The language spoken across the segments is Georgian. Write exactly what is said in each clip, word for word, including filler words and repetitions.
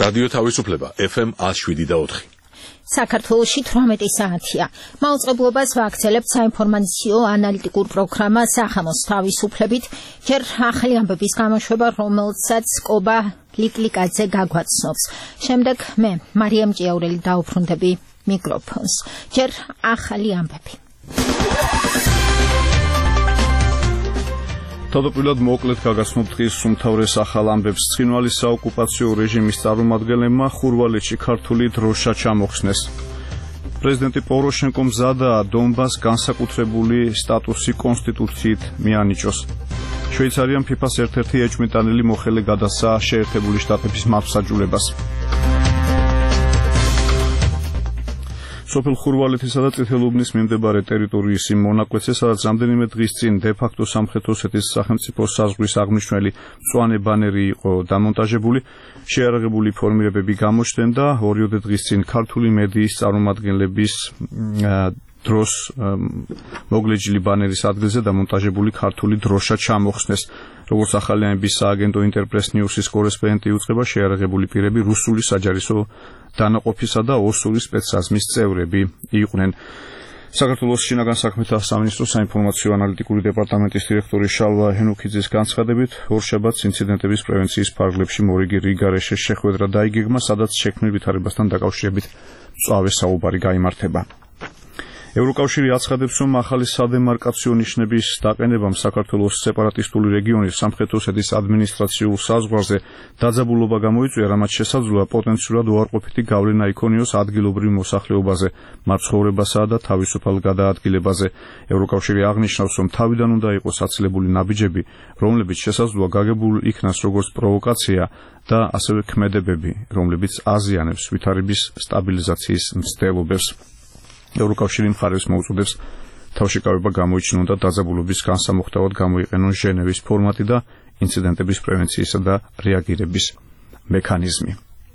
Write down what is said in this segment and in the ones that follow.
რადიო თავისუფლება ეფ ემ one oh seven და four. საქართველოში თვრამეტი საათია. მაუწყებლობას ვაქცელებთ საინფორმაციო ანალიტიკურ პროგრამა სახამოს თავისუფლებით, ჯერ ახალი ამბების გამოშვება, რომელსაც კობა ლიკლიკაძე გაგვაცნობს. შემდეგ მე, მარიამ ჭიაურელი დაუბრუნდები მიკროფონს. ჯერ ახალი ამბები. თავდაპირველად მოკლედ გაგაცნობთ დღის უმთავრეს ახალ ამბებს. ცხინვალის საოკუპაციო რეჟიმის წარმომადგენლებმა ხურვალეთში ქართული დროშა ჩამოხსნეს. პრეზიდენტი პოროშენკო მზადაა დონბასს განსაკუთრებული სტატუსი კონსტიტუციით მიანიჭოს. შვეიცარიამ ფიფას ერთ-ერთი ეჭვმიტანილი მოხელე გადასცა შეერთებული შტატების მართლმსაჯულებას. სოფელ ხურვალეთისა და წითელუბნის მიმდებარე ტერიტორიის იმ მონაკვეთზე, სადაც რამდენიმე დღის წინ დე-ფაქტო სამხრეთ ოსეთის სახელმწიფო საზღვრის აღმნიშვნელი მწვანე ბანერი იყო დამონტაჟებული, შეიარაღებული ფორმირებები გამოჩნდა. ორიოდე დღის წინ ქართული მედიის წარმომადგენლების დროს მოგლეჯილი ბანერის ადგილზე დამონტაჟებული ქართული დროშა ჩამოხსნეს. როგორც ახალი ამბების სააგენტო ინტერპრეს ნიუსის კორესპონდენტი უწყება, შეიარაღებული პირები რუსული საჯარისო დანაყოფისა და ოსური სპეცსაზმის წევრები იყვნენ. საქართველოს შინაგან საქმეთა სამინისტროს საინფორმაციო ანალიტიკური დეპარტამენტის დირექტორი შალვა ჰენუქიძის განცხადებით, ორშაბათს ინციდენტების პრევენციის ფარგლებში მორიგი რიგარეშე შეხვედრა დაიგეგმა, სადაც შექმნილ ვითარებასთან დაკავშირებით მწვავე საუბარი გაიმართება. ევროკავშირი აცხადებს, რომ ახალი სადემარკაციო ნიშნების დაყენებამ საქართველოს სეპარატისტული რეგიონის სამხრეთ ოსეთის ადმინისტრაციულ საზღვარზე დაძაბულობა გამოიწვია, რამაც შესაძლოა პოტენციურად უარყოფითი გავლენა იქონიოს ადგილობრივ მოსახლეობაზე, მათ ცხოვრებასა და თავისუფალ გადაადგილებაზე. ევროკავშირი აღნიშნავს, რომ თავიდან უნდა იყოს აცილებული ნაბიჯები, რომლებიც შესაძლოა გაგებულ იქნას როგორც პროვოკაცია და ასევე ქმედებები, რომლებიც აზიანებს ვითარების სტაბილიზაციის მცდელობებს. ევროკავშირი მხარეს მოუწოდებს თავშეკავება გამოიჩინონ და დაძაბულობის განსამუხტავად გამოიყენონ ჟენევის ფორმატი და ინციდენტების პრევენციისა და რეაგირების მექანიზმი.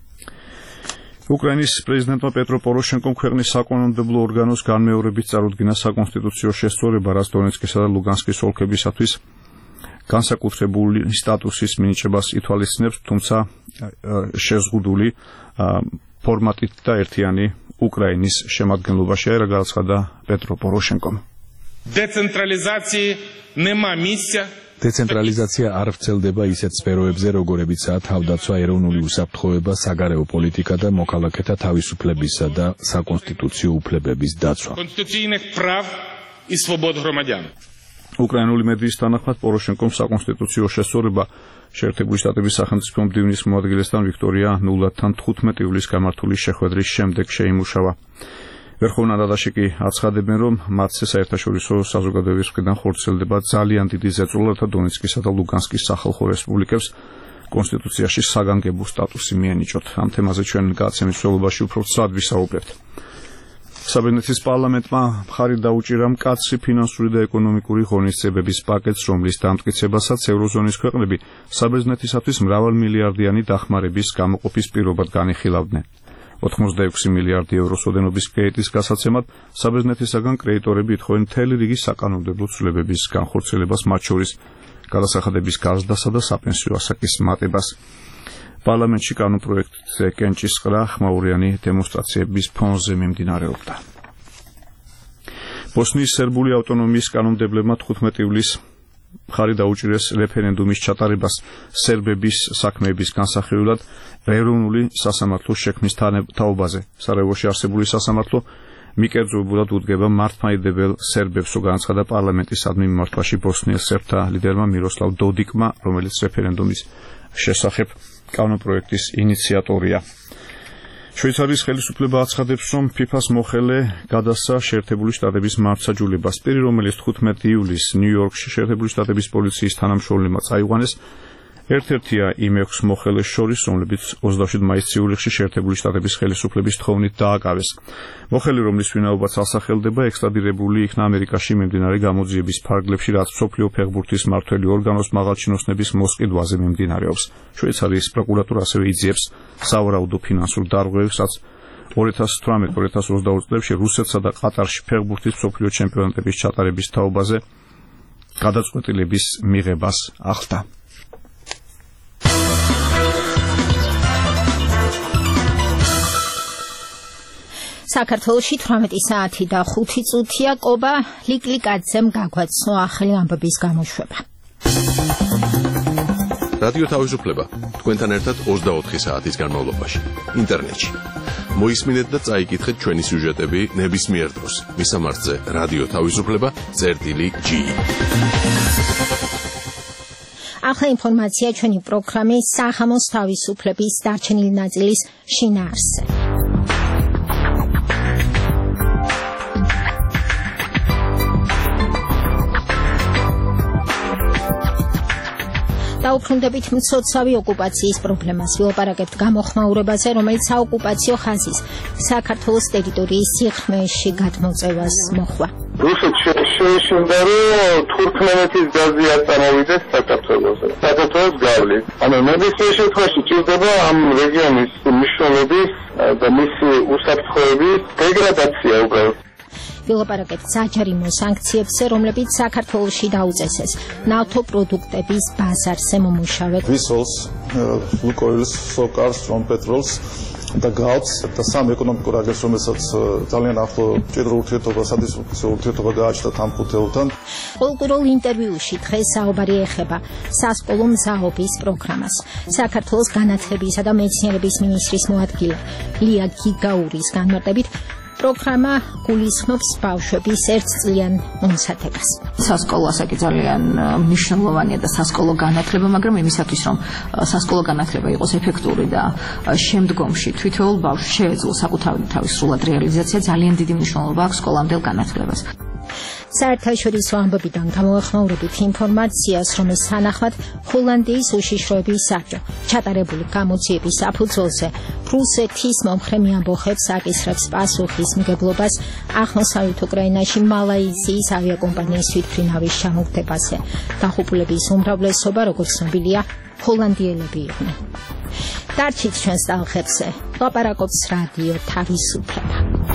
უკრაინის პრეზიდენტმა პეტრო პოროშენკომ ქვეყნის საკანონმდებლო ორგანოს განმეორებით წარუდგინა საკონსტიტუციო შესწორება, რაც დონეცკისა და ლუგანსკის ოლქებისათვის განსაკუთრებული სტატუსის მინიჭებას ითვალისწინებს, თუმცა შეზღუდული ფორმატით და ერთიანი უკრაინის შემადგენლობაში, რა გააცხადა პეტრო პოროშენკომ. დეცენტრალიზაცია ნემა მისია. დეცენტრალიზაცია არ ვრცელდება ისეთ სფეროებზე, როგორებიცაა თავდაცვა, ეროვნული უსაფრთხოება, საგარეო პოლიტიკა და მოქალაქეთა თავისუფლებისა და საკონსტიტუციო უფლებების დაცვა. კონსტიტუცійних прав і свобод громадян. უკრაინული მედიის თანახმად პოროშენკომ საკონსტიტუციო შესწორება შეერთებული შტატების სახელმწიფო მდივნის მოადგილესთან ვიქტორია ნულადთან თხუთმეტი ივლისს გამართული შეხვედრის შემდეგ შეიმუშავა. ვერხოვნა რადაში კი აცხადებენ, რომ მათზე საერთაშორისო საზოგადოების მხრიდან ხორციელდება ძალიან დიდი ზეწოლა, რათა დონეცკისა და ლუგანსკის სახალხო რესპუბლიკებს კონსტიტუციაში საგანგებო სტატუსი მიენიჭოთ. ამ თემაზე ჩვენ გაცემის მსვლელობაში უფრო ცუდად ვისაუბრებთ. საბერძნეთის პარლამენტმა მხარი დაუჭირა მკაცრი ფინანსური და ეკონომიკური ღონისძიებების პაკეტს, რომლის დამტკიცებასაც ევროზონის ქვეყნები საბერძნეთისათვის მრავალმილიარდიანი დახმარების გამოყოფის პირობად განიხილავდნენ. ოცდაექვსი მილიარდი ევროს ოდენობის კრედიტის გასაცემად საბერძნეთისაგან კრედიტორები ითხოვენ მთელი რიგი საკანონმდებლო ცვლილებების განხორციელებას, მათ შორის გადასახადების გარსდასა და საპენსიო ასაკის მატებას. პარლამენტში კანონპროექტზე კენჭისყრა ხმაურიანი დემონსტრაციების ფონზე მიმდინარეობდა. ბოსნიის სერბული ავტონომიის კანონმდებლებმა თხუთმეტი ივლისს მხარი დაუჭირეს რეფერენდუმის ჩატარებას სერბების საქმეების განსახილველად ეროვნული სასამართლოს შექმნის თაობაზე. სარაევოში არსებული სასამართლო მიკერძოებულად უდგება მართლმადიდებელ სერბებს, განაცხადა პარლამენტისადმი მიმართვაში ბოსნიელ სერბთა ლიდერმა მიროსლავ დოდიკმა, რომელიც რეფერენდუმის შესახებ კანონპროექტის ინიციატორია. შვეიცარიის ხელისუფლება აცხადებს, რომ ფიფას მოხელე გადასცა შეერთებული შტატების მართლმსაჯულებას. პირი, რომელიც თხუთმეტი ივლისს ნიუ-იორკში შეერთებული შტატების პოლიციის თანამშრომლებმა წაიყვანეს, ერთ-ერთია იმ ექვს მოხელეს შორის, რომლებიც ოცდაშვიდ მაისს ციურიხში შეერთებული შტატების ხელისუფლების თხოვნით დააკავეს. მოხელი, რომლის ვინაობაც ასახელდება, ექსტრადირებული იქნა ამერიკაში მიმდინარე გამოძიების ფარგლებში, რაც მსოფლიო ფეხბურთის მმართველი ორგანოს მაღალჩინოსნების მოსყიდვაზე მიმდინარეობს. შვეიცარიის პროკურატურა ასევე იძიებს სავარაუდო ფინანსურ დარღვევებსაც ორი ათას თვრამეტ ორი ათას ოცდაოთხ წლებში რუსეთსა და ყატარში ფეხბურთის მსოფლიო ჩემპიონატების ჩატარების თაობაზე გადაწყვეტილების მიღებას ახლდა. საქართველოში თვრამეტი საათი და ხუთი წუთია. კობა ლიკლიკაძემ გაგვაცნო ახალი ამბების გამოშვება. რადიო თავისუფლება თქვენთან ერთად ოცდაოთხი საათის განმავლობაში ინტერნეტში. მოისმინეთ და წაიკითხეთ ჩვენი სიუჟეტები ნებისმიერ დროს. მისამართზე რადიო თავისუფლება წერტილი ჯი. ახლა ინფორმაცია ჩვენი პროგრამის სახამოს თავისუფლების დარჩენილი ნაწილის შინაარსზე. დაუბრუნდებით მცოცავი ოკუპაციის პრობლემას. ვილაპარაკებთ გამოხმაურებაზე, რომელიც საოკუპაციო ხაზის საქართველოს ტერიტორიის სიღრმეში გადმოწევას მოხდა. რუსეთში შეეშინდა, რომ თურქმენეთის გაზი არ წამოვიდეს საქართველოს. საქართველოს გავლით. ანუ ნებისმიერ შემთხვევაში ჭირდება ამ რეგიონის მნიშვნელობის და მისი უსაფრთხოების დეგრადაცია უბრალოდ. ვილაპარაკებთ საჯარიმო სანქციებზე, რომლებიც საქართველოში დაუწესეს ნავთობპროდუქტების ბაზარზე მომუშავედ. Vessels, Lukoil's, Sokars, from Petrols და Galps და სამ ეკონომიკურ აგენტს, რომელსაც ძალიან ახლო ჭიდრო ურთიერთობა, სადისკუსიო ურთიერთობა გააჩნდა თანხმოვანთან. ყოველკვირეულ ინტერვიუში დღეს საუბარი ეხება სასკოლო მზაობის პროგრამას. საქართველოს განათლებისა და მეცნიერების მინისტრის მოადგილე ლია გიგაურის განმარტებით, პროგრამა გულისხმობს ბავშვების ერთწლიან მომზადებას. სასკოლო ასაკი ძალიან მნიშვნელოვანია და სასკოლო განათლება, მაგრამ იმისათვის, რომ სასკოლო განათლება იყოს ეფექტური და შემდგომში თითოეულ ბავშვს შეეძლო საკუთარი თავის სრულად რეალიზაცია, ძალიან დიდი მნიშვნელობა აქვს სკოლამდელ განათლებას. საერთაშორისო ამბებიდან გამოახმაურებით ინფორმაციას, რომ ეს თანახმად ჰოლანდიის უშიშროების საბჭო ჩატარებული გამოძიების საფუძველზე რუსეთის მომხრე ამბოხებს აკისრებს პასუხის მიღებლობას აღმოსავლეთ უკრაინაში მალაიზიის ავიაკომპანიის თვითმფრინავის ჩამოგდებაზე. დაღუპულების უმრავლესობა, როგორც ცნობილია, ჰოლანდიელები იყვნენ. დარჩით ჩვენს ტალღებზე, ლაპარაკობს რადიო თავისუფლება.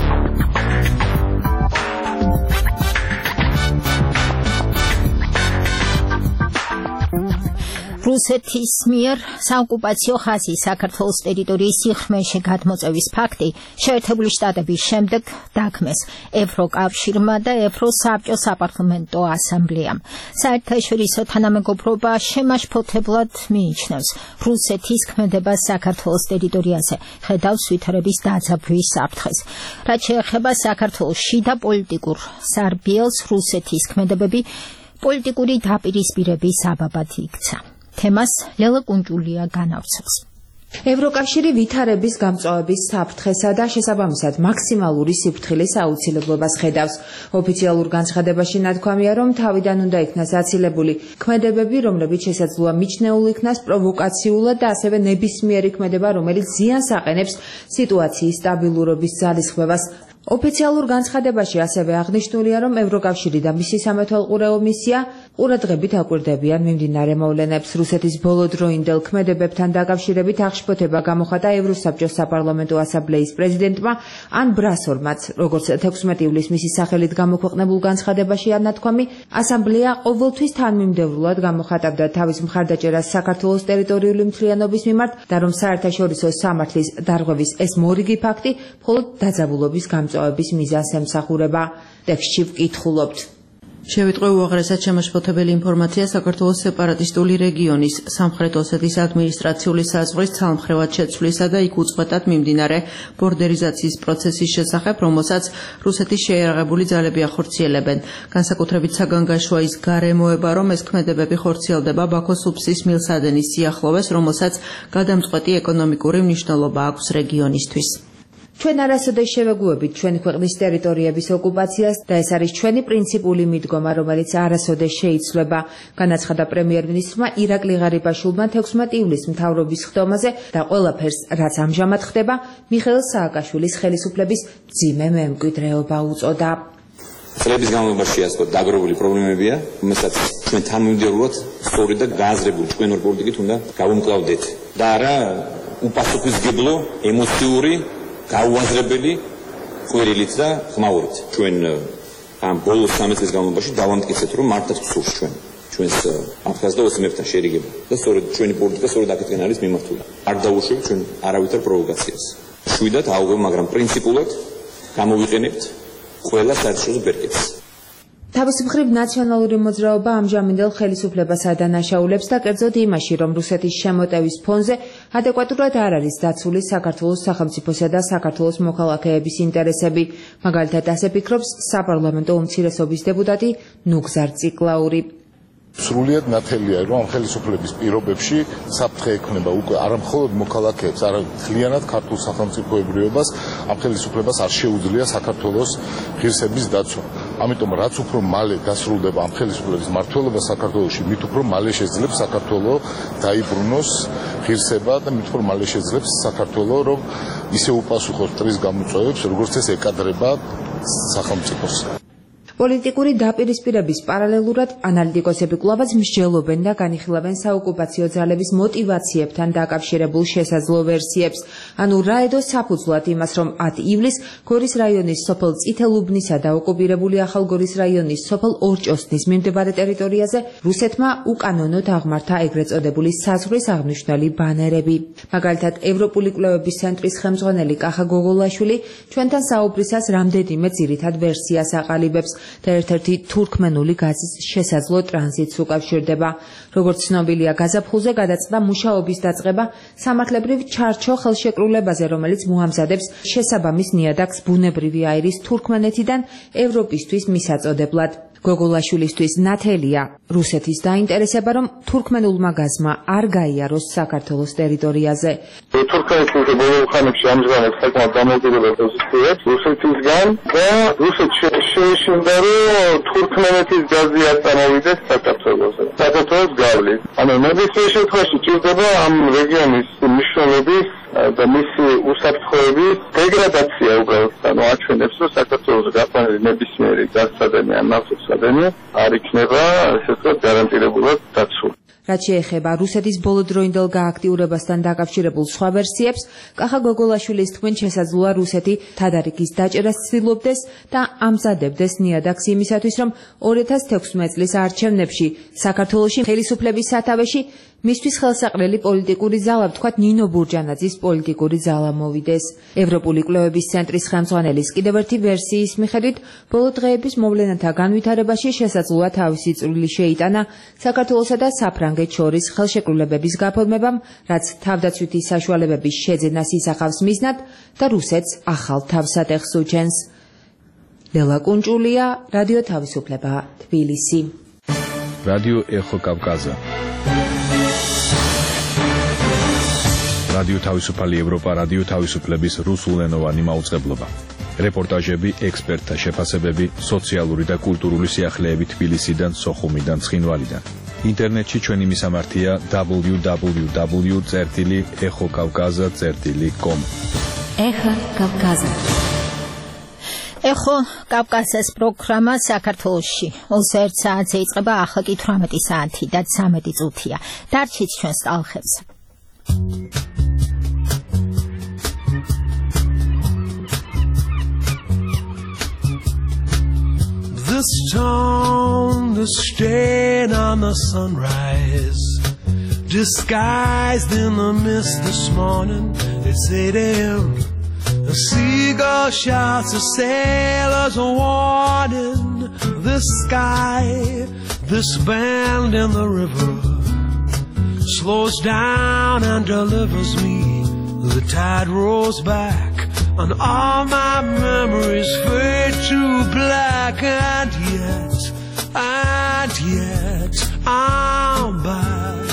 რუსეთის მიერ საოკუპაციო ხაზის საქართველოს ტერიტორიის სიღრმეში გადმოწევის ფაქტი შეერთებული შტატების შემდეგ დაგმეს ევროკავშირმა და ევროსაბჭოს საპარლამენტო ასამბლეამ. საერთაშორისო თანამეგობრობა შემაშფოთებლად მიიჩნევს რუსეთის ქმედებას საქართველოს ტერიტორიაზე, ხედავს ვითარების დაძაბვის საფრთხეს. რაც შეეხება საქართველოს შიდა პოლიტიკურ სარბიელს, რუსეთის ქმედებები პოლიტიკური დაპირისპირების საბაბად იქცა. თემას ლელა კუნჭულია განავრცელს. ევროკავშირი ვითარების გამწვავების საფრთხესა და შესაბამისად მაქსიმალური სიფრთხილის აუცილებლობას ხედავს. ოფიციალურ განცხადებაში ნათქვამია, რომ თავიდან უნდა იქნას აცილებული ქმედებები, რომლებიც შესაძლოა მიჩნეულ იქნას პროვოკაციულად და ასევე ნებისმიერი ქმედება, რომელიც ზიანს აყენებს სიტუაციის სტაბილურობის ძალისხმევას. ოფიციალურ განცხადებაში ასევე აღნიშნულია, რომ ევროკავშირი და მისი სამეთვალყურეო მისია ყურადღებით აკვირდებიან მიმდინარე მოვლენებს. რუსეთის ბოლოდროინდელ ქმედებებთან დაკავშირებით აღშფოთება გამოხატა ევროსაბჭოს საპარლამენტო ასამბლეის პრეზიდენტმა ან ბრასორმაც. როგორც თექვსმეტი ივლისს მისი სახელით გამოქვეყნებულ განცხადებაში ანათქვამი, ასამბლეა ყოველთვის თანმიმდევრულად გამოხატავდა თავის მხარდაჭერას საქართველოს ტერიტორიული მთლიანობის მიმართ და რომ საერთაშორისო სამართლის დარღვევის ეს მორიგი ფაქტი მხოლოდ დაძაბულობის გამწვავების მიზანს ემსახურება. ტექსტში ვკითხულობთ. შევიტყვე უაღრესად შემაშფოთებელი ინფორმაცია საქართველოს სეპარატისტული რეგიონის სამხრეთ ოსეთის ადმინისტრაციული საზღვრის ცალმხრივად შეცვლისა და იქ უწყვეტად მიმდინარე ბორდერიზაციის პროცესის შესახებ, რომელსაც რუსეთის შეიარაღებული ძალები ახორციელებენ. განსაკუთრებით საგანგაშოა ის გარემოება, რომ ეს ქმედებები ხორციელდება ბაქოს უბსის მილსადენის სიახლოვეს, რომელსაც გადამწყვეტი ეკონომიკური მნიშვნელობა აქვს რეგიონისთვის. ჩვენ არასოდეს შევეგუებით ჩვენი ქვეყნის ტერიტორიების ოკუპაციას და ეს არის ჩვენი პრინციპული მიდგომა, რომელიც არასოდეს შეიცვლება, განაცხადა პრემიერ-მინისტრმა ირაკლი ღარიბაშვილმა თექვსმეტი ივლისს მთავრობის ხდომაზე და ყველაფერს, რაც ამჟამად ხდება, მიხეილ სააკაშვილის ხელისუფლების მძიმე მემკვიდრეობა უწოდა. წლების განმავლობაში ასე ვთქვათ, დაგროვილი პრობლემებია, რომელსაც ჩვენ თანმიმდევრულად სწორი და გააზრებული ჩვენური პოლიტიკით უნდა გავუმკლავდეთ და არა უპასუხისმგებლო, ემოციური გაუაზრებელი ყვირილით და ხმაურით. ჩვენ ამ ბოლოს სამი წლის განმავლობაში დავამტკიცეთ, რომ მართლაც გსურს ჩვენ ჩვენს აფხაზ და ოსმებთან შერიგება და სწორედ ჩვენი პოლიტიკა სწორედ აქეთკენ არის მიმართული. არ დაუშვებთ ჩვენ არავითარ პროვოკაციას. შვიდად აუღებ, მაგრამ პრინციპულად გამოვიყენებთ ყველა საერთაშორისო ბერკეტს. თავის მხრივ ნაციონალური მოძრაობა ამჟამინდელ ხელისუფლებას ადანაშაულებს და კერძოდ იმაში, რომ რუსეთის შემოტევის ფონზე ადეკვატურად არ არის დაცული საქართველოს სახელმწიფოსა და საქართველოს მოქალაქეების ინტერესები. მაგალითად, ასე ფიქრობს საპარლამენტო უმცირესობის დეპუტატი ნუგზარ ციკლაური. სრულიად ნათელია, რომ ამ ხელისუფლების პირობებში საფრთხე ექმნება უკვე არა მხოლოდ მოქალაქეებს, არამედ მთლიანად ქართულ სახელმწიფოებრიობას, ამ ხელისუფლებას არ შეუძლია საქართველოს ღირსების დაცვა. ამიტომ რაც უფრო მალე დასრულდება ამ ხელისუფლების მმართველობა საქართველოში, მით უფრო მალე შეძლებს საქართველოს დაიბრუნოს ღირსება და მით უფრო მალე შეძლებს საქართველოს, რომ ისე უპასუხოს მტრის გამოწვევებს, როგორც ეს ეკადრება სახელმწიფოს. პოლიტიკური დაპირისპირების პარალელურად ანალიტიკოსები კვლავაც მსჯელობენ და განიხილავენ საოკუპაციო ძალების მოტივაციებთან დაკავშირებულ შესაძლო ვერსიებს. ანუ რა ედო საფუძვლად იმას, რომ ათი ივლისს გორის რაიონის სოფელ წითელუბნისა და ოკუპირებული ახალგორის რაიონის სოფელ ორჭოსნის მიმდებარე ტერიტორიაზე რუსეთმა უკანონოდ აღმართა ეგრეთ წოდებული საზღვრის აღნიშნული ბანერები. მაგალითად, ევროპული კვლევების ცენტრის ხელმძღვანელი კახა გოგოლაშვილი ჩვენთან საუბრისას რამდენიმე ძირითად ვერსიას აყალიბებს და ერთ-ერთი თურქმენული გაზის შესაძლო ტრანზიტს უკავშირდება. როგორც ცნობილია, გაზაფხულზე გადაწყდა მუშაობის დაწყება სამართლებრივ ჩარჩო ხელშეკრულებაზე, რომელიც მოამზადებს შესაბამის ნიადაგს ბუნებრივი აირის თურქმენეთიდან ევროპისთვის მისაწოდებლად. გოგოლაშვილისთვის ნათელია რუსეთის დაინტერესება, რომ თურქმენულმა გაზმა არ გაიაროს საქართველოს ტერიტორიაზე. თურქმენეთის ბოლო ხანებში ამჟღავნებს საკმაოდ დამოუკიდებელ პოზიციებს რუსეთისგან და რუსეთში შეეშინდა, რომ თურქმენეთის გაზი არ წამოვიდეს საქართველოზე. საქართველოს გავლით. ანუ ნებისმიერ შემთხვევაში ჭირდება ამ რეგიონის მნიშვნელობის და მისი უსაფრთხოების დეგრადაცია უბრალოდ. ანუ აჩვენებს, რომ საქართველოს გაყვანილი ნებისმიერი გაზსადენი ან ნავთობსადენი არ იქნება, ესე ვთქვათ, გარანტირებულად დაცული. რაც შეეხება რუსეთის ბოლოდროინდელ გააქტიურებასთან დაკავშირებულ სხვა ვერსიებს, კახა გოგოლაშვილის თქმით, შესაძლოა რუსეთი თადარიგის დაჭერას ცდილობდეს და ამზადებდეს ნიადაგს იმისათვის, რომ ორი ათას თექვსმეტ წლის არჩევნებში საქართველოში ხელისუფლების სათავეში მისთვის ხელსაყრელი პოლიტიკური ძალა, ვთქვათ, ნინო ბურჯანაძის პოლიტიკური ძალა მოვიდეს. ევროპული კვლევების ცენტრის ხელმძღვანელის კიდევ ერთი ვერსიის მიხედვით, ბოლო დღეების მოვლენათა განვითარებაში შესაძლოა თავისი წვლილი შეიტანა საქართველოსა და საფრანგეთს შორის ხელშეკრულებების გაფორმებამ, რაც თავდაცვითი საშუალებების შეძენას ისახავს მიზნად და რუსეთს ახალ თავსატეხს უჩენს. ლელა კუნჭულია, რადიო თავისუფლება, თბილისი. რადიო ეხო კავკაზა. რადიო თავისუფალი ევროპა, რადიო თავისუფლების რუსულენოვანი მაუწყებლობა. რეპორტაჟები, ექსპერტთა შეფასებები, სოციალური და კულტურული სიახლეები თბილისიდან, სოხუმიდან, ცხინვალიდან. ინტერნეტში ჩვენი მისამართია დაბლიუ დაბლიუ დაბლიუ წერტილი ეხო კავკაზა წერტილი კომ. ეხო კავკაზა. ეხო კავკაზას პროგრამა საქართველოში ოცი ერთ საათზე იწყება, ახლა კი თვრამეტი საათი და ცამეტი წუთია. დარჩით ჩვენს ტალხებს. The stone, the stain on the sunrise, disguised in the mist this morning. It's eight a.m. A seagull shouts a sailor's warning. The sky, this bend in the river, slows down and delivers me. The tide rolls back and all my memories fade to black. And yet, and yet, I'm back.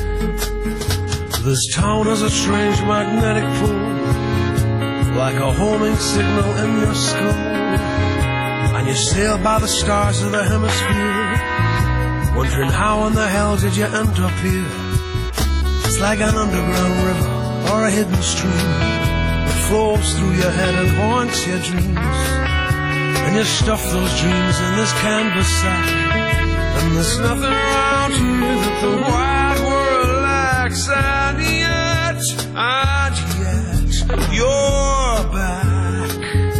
This town has a strange magnetic pull, like a homing signal in your skull. And you sail by the stars of the hemisphere, wondering how in the hell did you end up here. It's like an underground river or a hidden stream that flows through your head and haunts your dreams. And you stuff those dreams in this canvas sack, and there's nothing around here that the wide world lacks. And yet, and yet, you're back.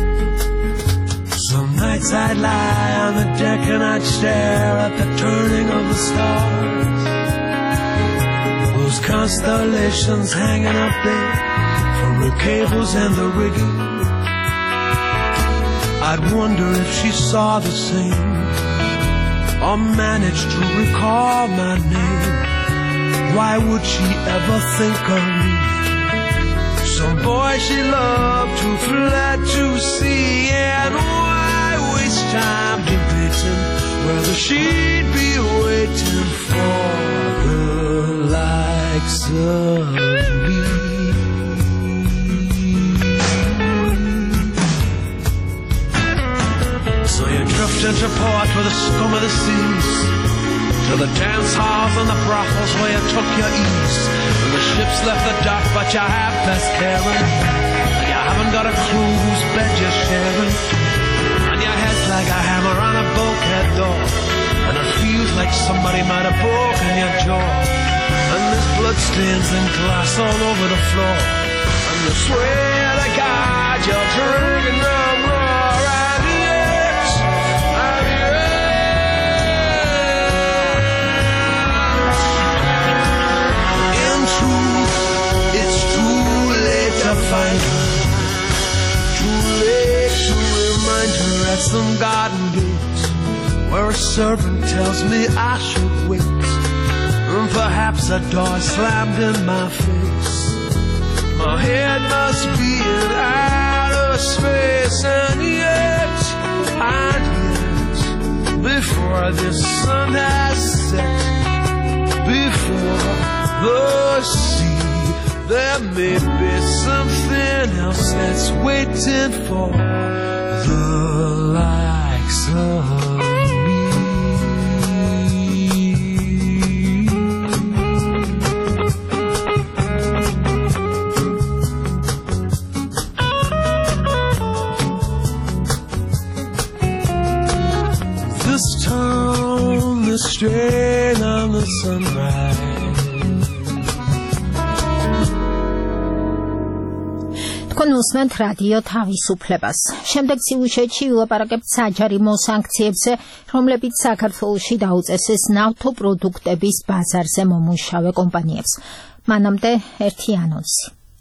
Some nights I'd lie on the deck and I'd stare at the turning of the stars, those constellations hanging up there from the cables and the rigging. I'd wonder if she saw the same or managed to recall my name. Why would she ever think of me? Some boy she loved who fled to sea. And why waste time debating whether she'd be waiting for the likes of me? So you drifted to port with the scum of the seas, to the dance halls and the brothels where you took your ease. And the ships left the dock, but you have best caring, and you haven't got a clue whose bed you're sharing. And your head's like a hammer on a bulkhead door, and it feels like somebody might have broken your jaw. And there's bloodstains and glass all over the floor, and you swear to God you're drinking no more. And yes, and yes, in truth, it's too late to find her, too late to remind her at some garden gate where a servant tells me I should wait. And perhaps a door slammed in my face. My head must be in outer space. And yet, and yet, before the sun has set, before the sea, there may be something else that's waiting for the likes of strain on the sunrise. თქვენ უსმენთ რადიო თავისუფლებას. შემდეგ სიუჟეტში ვილაპარაკებთ საჯარიმო სანქციებზე, რომლებიც საქართველოში დაუწესეს ნავთობპროდუქტების ბაზარზე მომუშავე კომპანიებს. მანამდე ერთი ანონსი.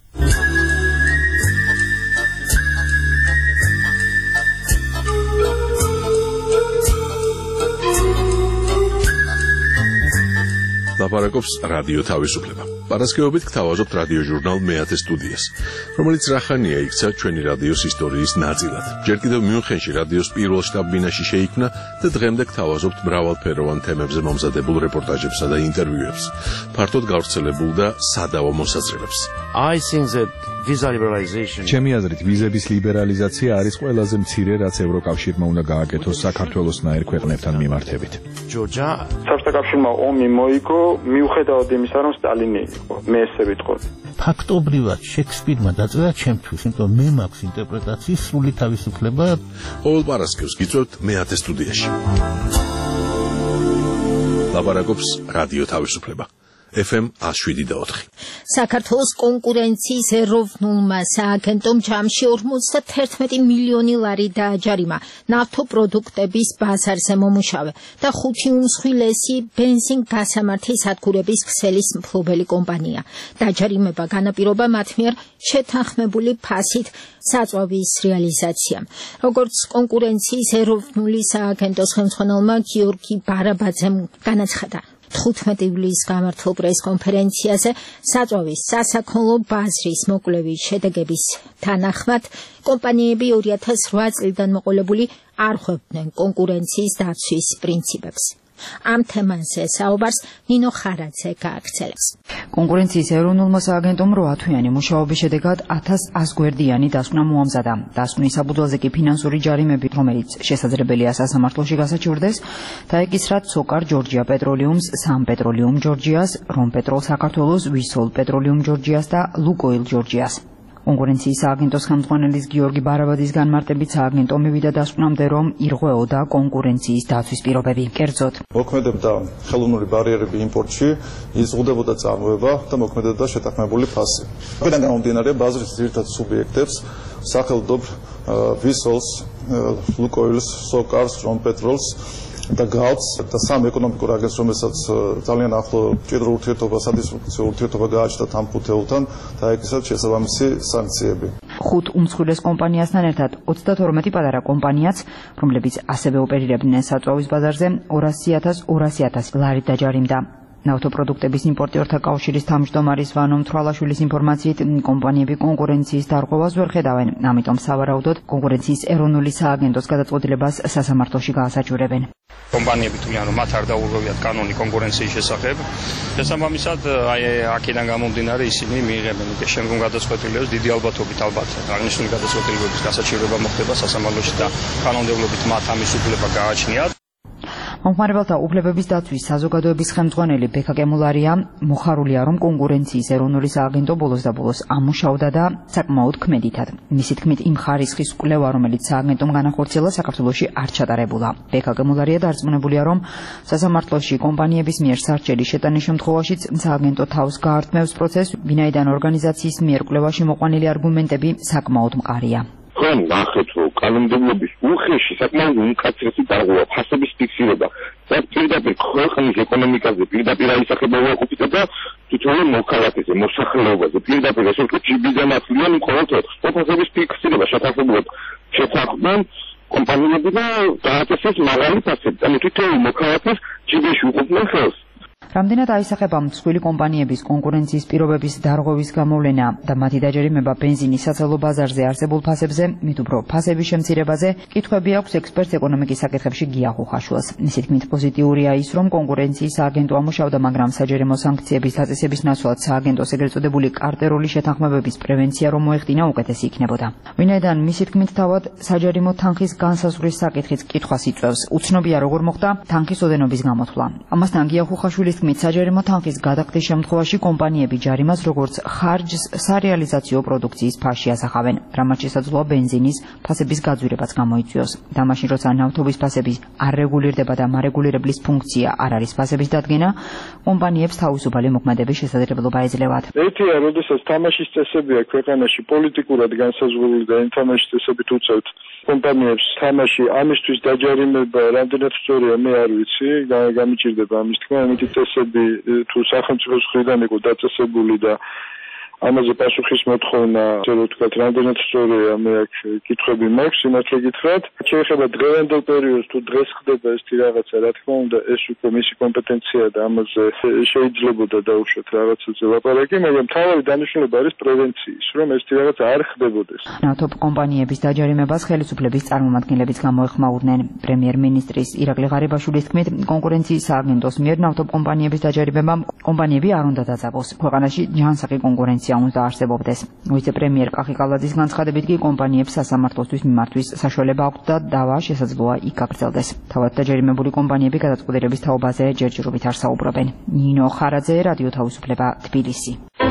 ლაპარაკობს რადიო თავისუფლება. პარასკევობით გთავაზობთ რადიო ჟურნალ მეათე სტუდიას, რომელიც რახანია იქცა ჩვენი რადიოს ისტორიის ნაწილად. ჯერ კიდევ მიუნხენში რადიოს პირველ შტაბ-ბინაში შეიქმნა და დღემდე გთავაზობთ მრავალფეროვან თემებზე მომზადებულ რეპორტაჟებსა და ინტერვიუებს, ფართოდ გავრცელებულ და სადავო მოსაზრებებს. I think that visa liberalization. ჩემი აზრით, ვიზების ლიბერალიზაცია არის ყველაზე მცირე, რაც ევროკავშირმა უნდა გააკეთოს საქართველოსნაირ ქვეყნებთან მიმართებით. ჯორჯა საბჭოთა ომი მოიგო მიუხედავად იმისა, რომ სტალინი იყო, მე ესე ვიტყოდი. ფაქტობრივად შექსპირმა დაწერა ჩემთვის, იმიტომ მე მაქვს ინტერპრეტაციის სრული თავისუფლება. ყოველ პარასკევს გიწევთ მეათე სტუდიაში. ლაპარაკობს რადიო თავისუფლება. ეფ ემ one oh seven point four. საქართველოს კონკურენციის ეროვნულმა სააგენტომ ჯამში ორმოცდაათი მილიონი ლარი დააჯარიმა ნავთობპროდუქტების ბაზარზე მომუშავე და ხუთი უმსხვილესი ბენზინ-გასამართი სადგურების ქსელის მფლობელი კომპანია. დაჯარიმება განაპირობა მათ მიერ შეთანხმებული ფასით საწვავის რეალიზაციამ. როგორც კონკურენციის ეროვნული სააგენტოს ხელმძღვანელმა გიორგი ბარაბაძემ განაცხადა, თხუთმეტი ივლისს გამართულ პრესკონფერენციაზე საწვავის სასაქონლო ბაზრის მოკვლევის შედეგების თანახმად კომპანიები ორი ათას ოთხ წლიდან მოყოლებული არ ხვევდნენ კონკურენციის დაცვის პრინციპებს. ამ თემაზე საუბარს ნინო ხარაძე გააგრძელებს. კონკურენციის ეროვნულმა სააგენტომ რვა თვიანი მუშაობის შედეგად ათას ას გვერდიანი დასკვნა მოამზადა. დასკვნის საფუძველზე კი ფინანსური ჯარიმები, რომელიც შესაძლებელია სასამართლოში გასაჩივრდეს, დაეკისრა სოკარ ჯორჯია პეტროლიუმს, სამ პეტროლიუმ ჯორჯიას, რომპეტროლ საქართველოს, ვისოლ პეტროლიუმ ჯორჯიას და ლუკოილ ჯორჯიას. კონკურენციის სააგენტოს ხელმძღვანელის გიორგი ბარაბაძის განმარტებით სააგენტო მივიდა დასკვნამდე, რომ ირღვეოდა კონკურენციის დაცვის პირობები. კერძოდ, მოქმედებდა ხელოვნური ბარიერები იმპორტში, იზღუდებოდა წარმოება და მოქმედებდა შეთანხმებული ფასი. აქედან გამომდინარე, ბაზრის ძირითად სუბიექტებს სახელმწიფო ვისოლს, ლუკოილს, სოკარს, რომპეტროლს და გალს და სამ ეკონომიკურ აგენტს, რომელსაც ძალიან ახლო მჭიდრო ურთიერთობა, სადისკუსიო ურთიერთობა გააჩნდა ამ ხუთეულთან, დაეკისრათ შესაბამისი სანქციები. ხუთ უმსხვილეს კომპანიასთან ერთად ოცდათორმეტი პატარა კომპანიაც, რომლებიც ასევე ოპერირებდნენ საწვავის ბაზარზე, ორასი ათას ორასი ათას ლარით დაჯარიმდა. ნავთობპროდუქტების იმპორტიორთა კავშირის თავმჯდომარის ვანო მთვალაშვილის ინფორმაციით, კომპანიები კონკურენციის დარღვევას ვერ ხედავენ, ამიტომ სავარაუდოდ კონკურენციის ეროვნული სააგენტოს გადაწყვეტილებას სასამართლოში გაასაჩივრებენ. კომპანიები თვლიან, რომ მათ არ დაურღვევიათ კანონი კონკურენციის შესახებ. შესაბამისად, აი აქედან გამომდინარე ისინი მიიღებენ უკვე შემდგომ გადაწყვეტილებებს, დიდი ალბათობით ალბათ აღნიშნული გადაწყვეტილებების გასაჩივრება მოხდება სასამართლოში და კანონმდებლობით მათ ამის უფლება გააჩნიათ. მომხმარებელთა უფლებების დაცვის საზოგადოების ხელმძღვანელი ბექა კემულარია მოხარულია, რომ კონკურენციის ეროვნული სააგენტო ბოლოს და ბოლოს ამუშავდა და საკმაოდ ქმედითად. მისი თქმით, იმ ხარისხის კვლევა, რომელიც სააგენტომ განახორციელა, საქართველოში არ ჩატარებულა. ბექა კემულარია დარწმუნებულია, რომ სასამართლოში კომპანიების მიერ სარჩელი შეტანის შემთხვევაშიც სააგენტო თავს გაართმევს პროცესს, ვინაიდან ორგანიზაციის მიერ კვლევაში მოყვანილი არგუმენტები საკმაოდ მყარია. ხომ ნახეთ, რომ კანონმდებლობის უხეში საკმაოდ უმკაცრესი დარღვევა, ფასების ფიქსირება, და პირდაპირ ქვეყნის ეკონომიკაზე პირდაპირ აისახება უარყოფითად და თვითონ მოქალაქეზე, მოსახლეობაზე პირდაპირ ესე ვთქვათ, ჯიბიდან ათლიან ყოველთვის. ფასების ფიქსირება შეთანხმებულად შეთანხმდნენ კომპანიები და დააწესეს მაღალი ფასები. ანუ თვითონ მოქალაქეს ჯიბეში უყოფდნენ ხელს. რამდენად აისახება მსხვილი კომპანიების კონკურენციის პირობების დარღვევის გამოვლენა და მათი დაჯერიმება ბენზინის საცალო ბაზარზე არსებულ ფასებზე, მით უფრო ფასების შემცირებაზე, კითხვები აქვს ექსპერტს ეკონომიკის საკითხებში გია ხუხაშვილს. მისი თქმით, პოზიტიურია ის, რომ კონკურენციის სააგენტო ამუშავდა, მაგრამ საჯერიმო სანქციების დაწესების ნაცვლად სააგენტოს ეგრეთ წოდებული კარტერული შეთანხმებების პრევენცია რომ მოეხდინა, უკეთესი იქნებოდა. ვინაიდან მისი თქმით, თავად საჯერიმო თანხის განსაზღვრის საკითხიც კითხვას იწვევს. უცნობია როგორ მოხდა თანხის ოდენობის გამოთვლა. ამასთან გია ხუხაშვილის თქმით, საჯერიმო თანხის გადახდის შემთხვევაში კომპანიები ჯარიმას როგორც ხარჯს სარეალიზაციო პროდუქციის ფასში ასახავენ, რამაც შესაძლოა ბენზინის ფასების გაძვირებაც გამოიწვიოს. და მაშინ, როცა ნავთობის ფასები არ რეგულირდება და მარეგულირებლის ფუნქცია არ არის ფასების დადგენა, კომპანიებს თავისუფალი მოქმედების შესაძლებლობა ეძლევათ. ერთია, როდესაც თამაშის წესებია ქვეყანაში პოლიტიკურად განსაზღვრული და იმ თამაშის წესებით უწევთ კომპანიებს თამაში, ამისთვის დაჯარიმება რამდენად სწორია, მე არ ვიცი, გამიჭირდება ამის თქმა, ამიტომ წესები თუ სახელმწიფოს მხრიდან იყო დაწესებული და ამაზე პასუხის მოთხოვნა, ასე რომ ვთქვათ, რამდენად სწორია, მე აქ კითხვები მაქვს, სიმართლე გითხრათ. შეეხება დღევანდელ პერიოდს, თუ დღეს ხდება ეს რაღაცა, რა თქმა უნდა, ეს უკვე მისი კომპეტენცია და ამაზე შეიძლებოდა დაუშვათ რაღაცაზე ლაპარაკი, მაგრამ მთავარი დანიშნულება არის პრევენციის, რომ ეს რაღაცა არ ხდებოდეს. ნავთობ კომპანიების დაჯარიმებას ხელისუფლების წარმომადგენლებიც გამოეხმაურნენ. პრემიერ-მინისტრის ირაკლი ღარიბაშვილის თქმით, კონკურენციის სააგენტოს მიერ ნავთობ კომპანიების დაჯარიმებამ კომპანიები არ უნდა დაძაბოს. ქვეყანაში ჯანსაღი კონკურენცია უნდა არსებობდეს. ვიცე-პრემიერ კახი კალაძის განცხადებით კი კომპანიებს სასამართლოსთვის მიმართვის საშუალება აქვთ და დავა შესაძლოა იქ გაგრძელდეს. თავად დაჯერიმებული კომპანიები გადაწყვეტილების თაობაზე ჯერჯერობით არ საუბრობენ. ნინო ხარაძე, რადიო თავისუფლება, თბილისი.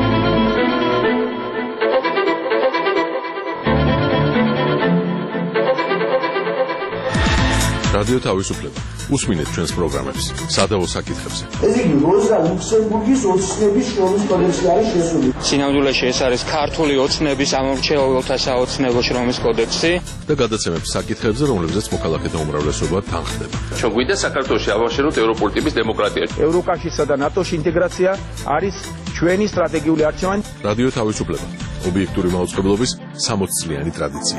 რადიო თავისუფლება. უსმინეთ ჩვენს პროგრამებს სადავო საკითხებზე. ეს იგი როზა ლუქსემბურგის ოცნების შრომის კოდექსი არის შესული. სინამდვილეში ეს არის ქართული ოცნების ამორჩეულთა საოცნებო შრომის კოდექსი და გადაცემების საკითხებზე, რომლებზეც მოქალაქეთა უმრავლესობა თანხდება. ჩვენ გვინდა საქართველოში ავაშენოთ ევროპული ტიპის დემოკრატია. ევროკავშირსა და ნატოში ინტეგრაცია არის ჩვენი სტრატეგიული არჩევანი. რადიო თავისუფლება. ობიექტური მაუწყებლობის სამოცი წლიანი ტრადიცია.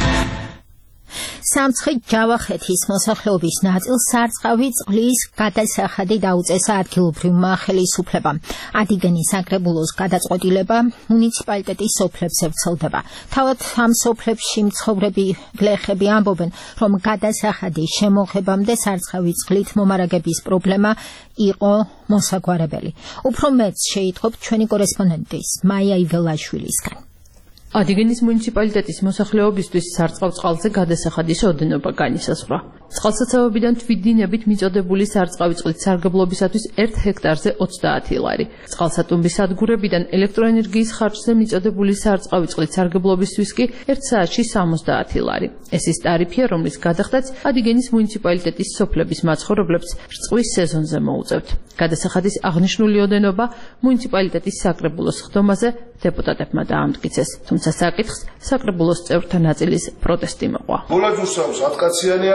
სამცხე ჯავახეთის მოსახლეობის ნაწილს სარწყავი წყლის გადასახადი დაუწესა ადგილობრივმა ხელისუფლებამ. ადიგენის საკრებულოს გადაწყვეტილება მუნიციპალიტეტის სოფლებზე ვრცელდება. თავად ამ სოფლებში მცხოვრები გლეხები ამბობენ, რომ გადასახადის შემოღებამდე სარწყავი წყლით მომარაგების პრობლემა იყო მოსაგვარებელი. უფრო მეტს შეიტყობ ჩვენი კორესპონდენტის მაია იველაშვილისგან. ადიგენის მუნიციპალიტეტის მოსახლეობისთვის სარწყავ წყალზე გადასახადის ოდენობა განისაზღვრა. წყალსაცავებიდან თვითდინებით მიწოდებული სარწყავი წყლის სარგებლობისათვის ერთ ჰექტარზე ოცდაათი ლარი. წყალსატუმბის სადგურებიდან ელექტროენერგიის ხარჯზე მიწოდებული სარწყავი წყლის სარგებლობისთვის კი ერთ საათში სამოცდაათი ლარი. ეს ის ტარიფია, რომლის გადახდაც ადიგენის მუნიციპალიტეტის სოფლების მაცხოვრებლებს რწყვის სეზონზე მოუწევთ. გადასახადის აღნიშნული ოდენობა მუნიციპალიტეტის საკრებულოს ხდომაზე დეპუტატებმა დაამტკიცეს. თუმცა საკითხს საკრებულოს წევრთა ნაწილის პროტესტი მოყვა. მოლაჯურსავს ათკაციანი არხი,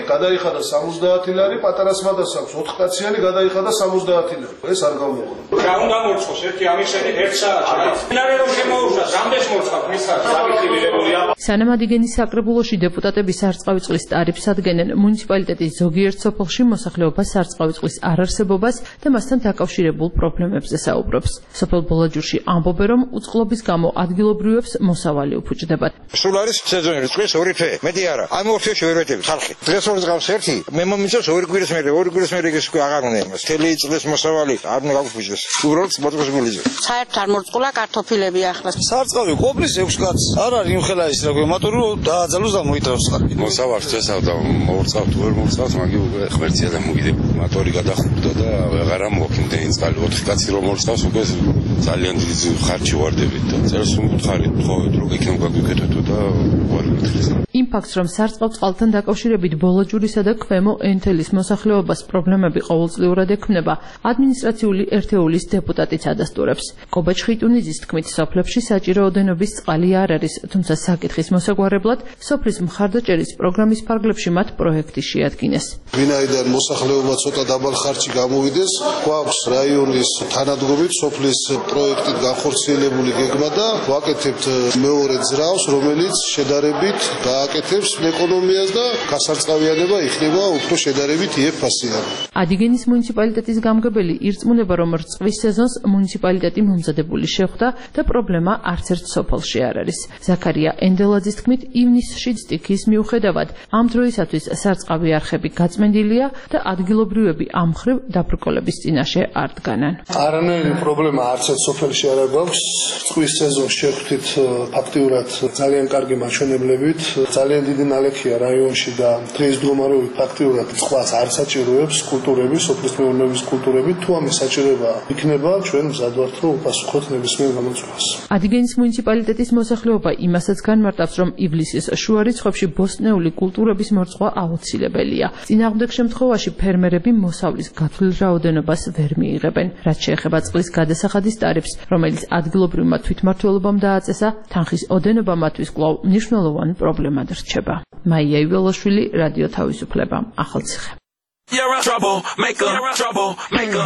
გადაიხადა სამოცდაათი ლარი, პატარა სმადას აქვს ოთხ კაციანი გადაიხადა სამოცდაათი ლარი. ეს არ გავმოყვა. რა უნდა მორწყოს ერთი ამისენი ერთ საათში. მდინარე რომ შემოუშვას, რამდენს მორწყავთ მისად? დაგიხილებულია. სანამ ადიგენის საკრებულოში დეპუტატები სარწყავი წყლის ტარიფს ადგენენ მუნიციპალიტეტის ზოგიერთ სოფელში მოსახლეობა სარწყავი წყლის არარსებობას და მასთან დაკავშირებულ პრობლემებზე საუბრობს. სოფელ ბოლაჯურში ამბობენ, რომ უწყლობის გამო ადგილობრივებს მოსავალი უფუჭდებათ. სულ არის სეზონი, წყლის ორი თვე, მეტი არა. ამ ორ თვეში ვერ ვეტევით ხალხი. დღეს ორი ზღავს ერთი, მე მომიწევს ორი კვირის მერე, ორი კვირის მერე ის აღარ უნდა იმას. თელი წყლის მოსავალი არ უნდა გაგუფუჭდეს. უბრალოდ მოწყოს გულიზე. საერთოდ არ მორწყულა კარტოფილები ახლა. სარწყავი ყოფნის ექვს კაცს. არ არის იმხელა ის რა გემატორო დააძალოს და მოიტრავს ხალხი. მოსავარს წესავ და მოურწყავთ, ვერ მოურწყავთ, მაგის უკვე ღმერთია და მოვიდე. მოტორი გადახურდა და აღარ ამოქიმდა ის წყალი. ოთხი კაცი რომ მოურწყავს უკვე ძალიან დიდი ხარჯი ვარდებით და წერს უმხარით თხოვეთ რომ იქნებ გაგვიკეთეთო და ვარ მითხრის. იმ ფაქტს, რომ სარწყავ წყალთან დაკავშირებით ბოლაჯურისა და ქვემო ენთელის მოსახლეობას პრობლემები ყოველწლიურად ექმნება, ადმინისტრაციული ერთეულის დეპუტატიც ადასტურებს. კობა ჩხიტუნიძის თქმით, სოფლებში საჭირო ოდენობის წყალი არ არის, თუმცა საკითხის მოსაგვარებლად სოფლის მხარდაჭერის პროგრამის ფარგლებში მათ პროექტი შეადგინეს. ვინაიდან მოსახლეობა ცოტა დაბალ ხარჯში გამოვიდეს, გვაქვს რაიონის თანადგომით სოფლის პროექტით განხორციელებული გეგმა და ვაკეთებთ მეორე ძრავს, რომელიც შედარებით გააკეთებს ეკონომიას და გასარწყავიანება იქნება უფრო შედარებით იეფასიანი. ადიგენის მუნიციპალიტეტის გამგებელი ირწმუნება, რომ რწყვის სეზონს მუნიციპალიტეტი მომზადებული შეხვდა და პრობლემა არც ერთ სოფელში არ არის. ზაქარია ენდელაძის თქმით, ივნისში სტიქის მიუხედავად ამ დროისათვის სარწყავი არხები გაწმენდილია და ადგილობრივები ამ მხრივ დაბრკოლების წინაშე არ დგანან. არანაირი პრობლემა არც ერთ სოფელში არ გვაქვს. რწყვის სეზონს შევხვდით ფაქტიურად ძალიან კარგი მაჩვენებლებით. ძალიან დიდი ნალექია რაიონში და დღეს მდგომარეობით ფაქტიურად წყლას არ საჭიროებს კულტურები, სოფლის მეურნეობის კულტურები. თუ ამის საჭიროება იქნება, ჩვენ მზად ვართ რომ უპასუხოთ ნებისმიერ გამოწვევას. ადიგენის მუნიციპალიტეტის მოსახლეობა იმასაც განმარტავს, რომ ივლისის შუა რიცხვებში ბოსტნეული კულტურების მორწყვა აუცილებელია. წინააღმდეგ შემთხვევაში ფერმერები მოსავლის გათვლილ რაოდენობას ვერ მიიღებენ. რაც შეეხება წყლის გადასახადის ტარიფს, რომელიც ადგილობრივმა თვითმმართველობამ დააწესა, თანხის ოდენობა მათთვის კვლავ მნიშვნელოვანი პრობლემად რჩება. მაია იველაშვილი, რადიო თავისუფლება, ახალციხე. You're a troublemaker, troublemaker.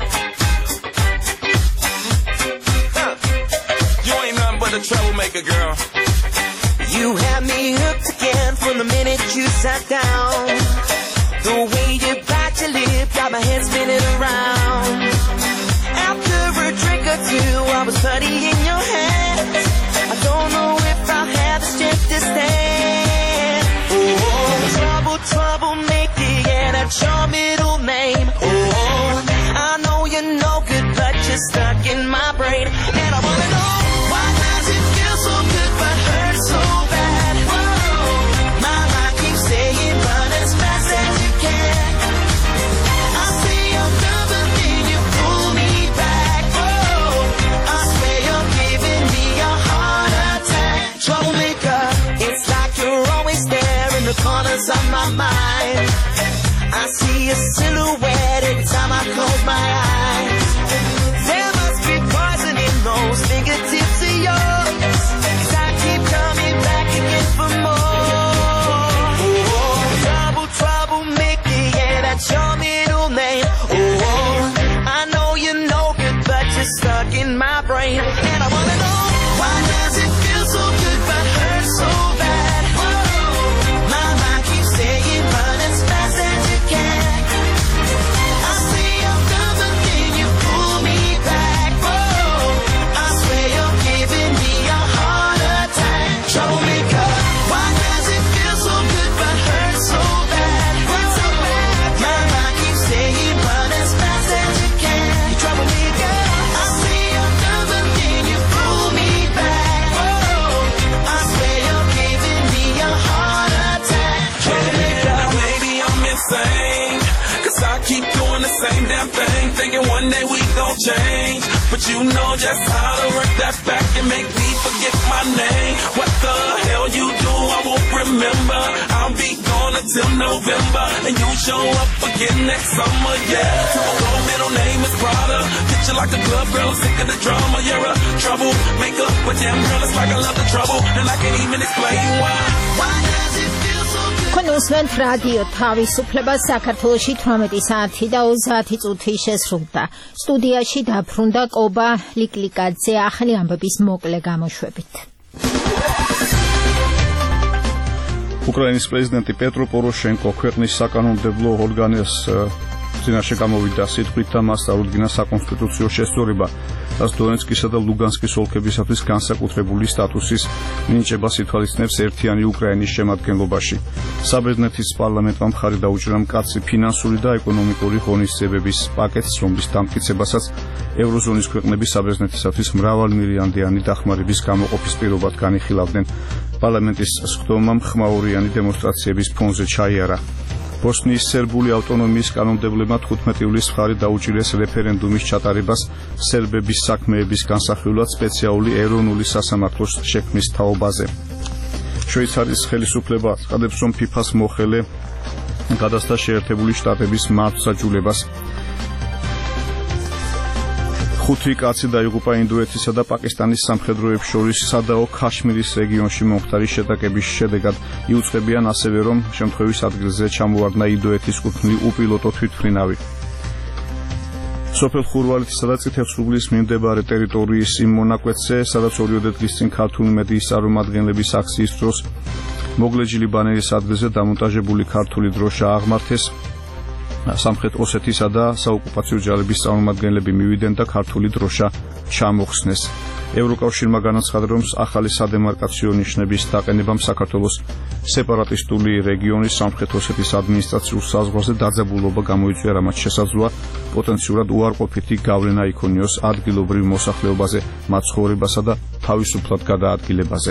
You ain't nothing but a troublemaker, girl. You had me hooked again from the minute you sat down. The way you bite your lip got my head spinning around. After a drink or two, I was putty in your hands. I don't know if I'll have the strength to stand. Oh, trouble, troublemaker, yeah, that's your middle name. Oh, I know you're no good, but you're stuck in my brain. And I wanna know, why does it feel so good but hurt so bad? Whoa, my mind keeps saying run as fast as you can. I say I'm done, but then you pull me back. Whoa, I swear you're giving me a heart attack. Troublemaker, it's like you're always there in the corners of my mind. I see a silhouette every time I close my eyes. There must be poison in those fingertips of yours, 'cause I keep coming back again for more. Oh, trouble, troublemaker, yeah, that's your middle name. Oh, I know you're no good, but you're stuck in my brain. And I wanna know, why does it feel so good but hurt so bad? Whoa, my mind keeps saying run as fast as you can. I say I'm done, but then you pull me back. Whoa, I swear you're giving me a heart attack. Troublemaker, why does it feel so good but hurt so bad? Hurt so bad. My mind keeps saying run as fast as you can. You troublemaker, I say I'm done, but then you pull me back. Whoa, I swear you're giving me a heart attack. Troublemaker, Now maybe I'm insane, 'cause I keep doing the same damn thing, thinking one day we gon' change. But you know just how to work that back and make me forget my name. What the hell you do, I won't remember. I'll be gone until November, and you show up again next summer, yeah. Your middle name is Prada, picture like a club girl, sick of the drama. You're a troublemaker, but damn girl, it's like I love the trouble, and I can't even explain why. Why does it feel so good? Konusment radio თავისუფლება საქართველოში თვრამეტი საათი და ოცდაათი წუთი შესრულდა. სტუდიაში დაბრუნდა კობა ლიკლიკაძე ახალი ამბების მოკლე გამოშვებით. უკრაინის პრეზიდენტი პეტრო პოროშენკო ქვეყნის საკანონმდებლო ორგანოს წინაშე გამოვიდა სიტყვით და მას წარუდგინა საკონსტიტუციო შესწორება, რაც დონეცკისა და ლუგანსკის ოლქებისათვის განსაკუთრებული სტატუსის მინიჭებას ითვალისწინებს ერთიანი უკრაინის შემადგენლობაში. საბერძნეთის პარლამენტმა მხარი დაუჭირა მკაცრი ფინანსური და ეკონომიკური ღონისძიებების პაკეტს, რომლის დამტკიცებასაც ევროზონის ქვეყნები საბერძნეთისათვის მრავალმილიარდიანი დახმარების გამოყოფის პირობად განიხილავდნენ. პარლამენტის სხდომამ ხმაურიანი დემონსტრაციების ფონზე ჩაიარა. ბოსნიის სერბული ავტონომიის კანონმდებლებმა თხუთმეტი ივლისს მხარი დაუჭირეს რეფერენდუმის ჩატარებას სერბების საქმეების განსახილვად სპეციალური ეროვნული სასამართლოს შექმნის თაობაზე. შვეიცარიის ხელისუფლება აცხადებს, რომ ფიფას მოხელე გადასცა შეერთებული შტატების მართლმსაჯულებას. ხუთი კაცი დაიღუპა ინდოეთისა და პაკისტანის სამხედროებს შორის სადაო ქაშმირის რეგიონში მომხდარი შეტაკების შედეგად. იუწყებიან ასევე, რომ შემთხვევის ადგილზე ჩამოვარდნა ინდოეთის კუთვნილი უპილოტო თვითმფრინავი. სოფელ ხურვალეთისა და წითელსრუბლის მიმდებარე ტერიტორიის იმ მონაკვეთზე, სადაც ორიოდე დღის წინ ქართული მედიის წარმომადგენლების აქციის დროს მოგლეჯილი ბანერის ადგილზე დამონტაჟებული ქართული დროშა აღმართეს. სამხრეთ ოსეთისა და საოკუპაციო ჯარების წარმომადგენლები მივიდნენ და ქართული დროშა ჩამოხსნეს. ევროკავშირმა განაცხადა, რომ ახალი სადემარკაციო ნიშნების დაყენებამ საქართველოს სეპარატისტული რეგიონის სამხრეთ ოსეთის ადმინისტრაციულ საზღვარზე დაძაბულობა გამოიწვია, რამაც შესაძლოა პოტენციურად უარყოფითი გავლენა იქონიოს ადგილობრივ მოსახლეობაზე, მათ ცხოვრებასა და თავისუფლად გადაადგილებაზე.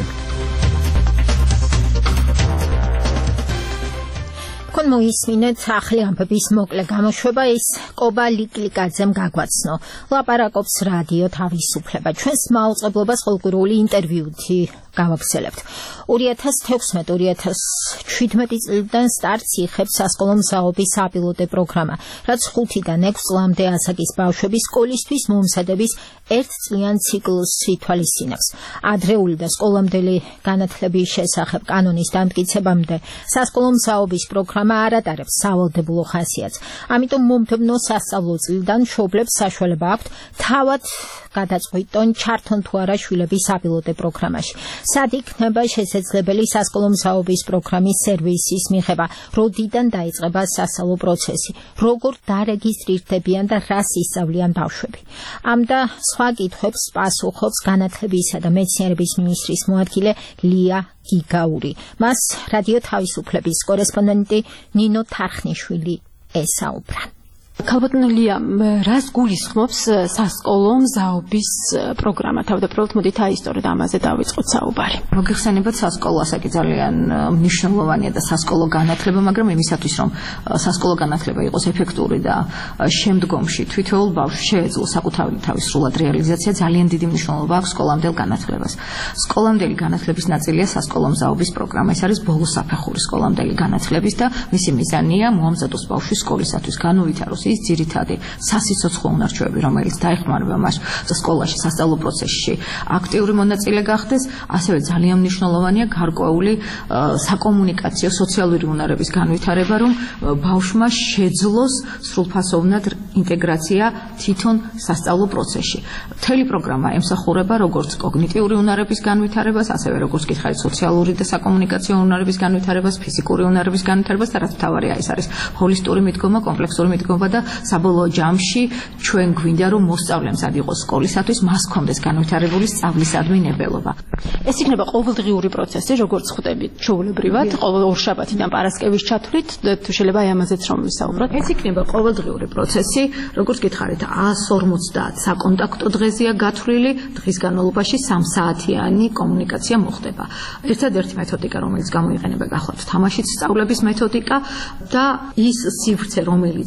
Kon moisminet ახალი ამბების მოკლე გამოშვება ის კობა ლიკლიკაძემ გაგვაცნო. ლაპარაკობს რადიო თავისუფლება. ჩვენს მაუწყებლობას ყოველკვირეული ინტერვიუთი გავაგრძელებთ. ორი ათას თექვსმეტ ორი ათას შვიდმეტი წლიდან სტარტს იღებს სასკოლო მზაობის საპილოტე პროგრამა, რაც ხუთიდან ექვს წლამდე ასაკის ბავშვების სკოლისთვის მომზადების ერთწლიან ციკლს ითვალისწინებს. ადრეული და სკოლამდელი განათლების შესახებ კანონის დამტკიცებამდე სასკოლო მზაობის პროგრამა არ ატარებს სავალდებულო ხასიათს. ამიტომ მომდევნო სასწავლო წლიდან მშობლებს საშუალება აქვთ თავად გადაწყვიტონ ჩართონ თუ არა შვილები საპილოტე პროგრამაში. სად იქნება შესაძლებელი სასკოლო მზაობის პროგრამის სერვისის მიღება, როდიდან დაიწყება სასწავლო პროცესი, როგორ დარეგისტრირდებიან და რას ისწავლიან ბავშვები. ამ და სხვა კითხვებს პასუხობს განათლებისა და მეცნიერების მინისტრის მოადგილე ლია გიგაური. მას რადიო თავისუფლების კორესპონდენტი ნინო თარხნიშვილი ესაუბრა. ქალბატონო ლია, რას გულისხმობს სასკოლო მზაობის პროგრამა? თავდაპირველად მოდით აისტორეთ ამაზე დავიწყოთ საუბარი. მოგიხსენებათ, სასკოლო ასაკი ძალიან მნიშვნელოვანია და სასკოლო განათლება, მაგრამ იმისათვის, რომ სასკოლო განათლება იყოს ეფექტური და შემდგომში თითოეულ ბავშვს შეეძლო საკუთარი თავის სრულად რეალიზაცია, ძალიან დიდი მნიშვნელობა აქვს სკოლამდელ განათლებას. სკოლამდელი განათლების ნაწილია სასკოლო მზაობის პროგრამა. ეს არის ბოლო საფეხური სკოლამდელი განათლების და მისი მიზანია მოამზადოს ბავშვი სკოლისათვის, განუვითაროს ის ძირითადი სასიცოცხლო უნარჩვევები, რომელიც დაეხმარება მას სკოლაში, სასწავლო პროცესში აქტიური მონაწილე გახდეს, ასევე ძალიან მნიშვნელოვანია გარკვეული საკომუნიკაციო, სოციალური უნარების განვითარება, რომ ბავშვმა შეძლოს სრულფასოვნად ინტეგრაცია თვითონ სასწავლო პროცესში. მთელი პროგრამა ემსახურება როგორც კოგნიტიური უნარების განვითარებას, ასევე როგორც გითხარით, სოციალური და საკომუნიკაციო უნარების განვითარებას, ფიზიკური უნარების განვითარებას და რაც მთავარია, ეს არის ჰოლისტური მიდგომა, კომპლექსური მიდგომა და საბოლოო ჯამში ჩვენ გვინდა რომ მოსწავლემ სად იყოს სკოლისათვის მას ჰქონდეს განვითარებული სწავლისადმი ნებელობა. ეს იქნება ყოველდღიური პროცესი, როგორც ხვდებით, ჩვეულებრივად, ყოველ ორშაბათიდან პარასკევის ჩათვლით, თუ შეიძლება აი ამაზეც რომ ვისაუბროთ. ეს იქნება ყოველდღიური პროცესი, როგორც გითხარით, εκατს ორმოცდაათ საკონტაქტო დღეზეა გათვლილი, დღის განმავლობაში სამ საათიანი კომუნიკაცია მოხდება. ერთადერთი მეთოდიკა, რომელიც გამოიყენება გახლავთ, თამაშით სწავლების მეთოდიკა და ის სივრცე, რომელიც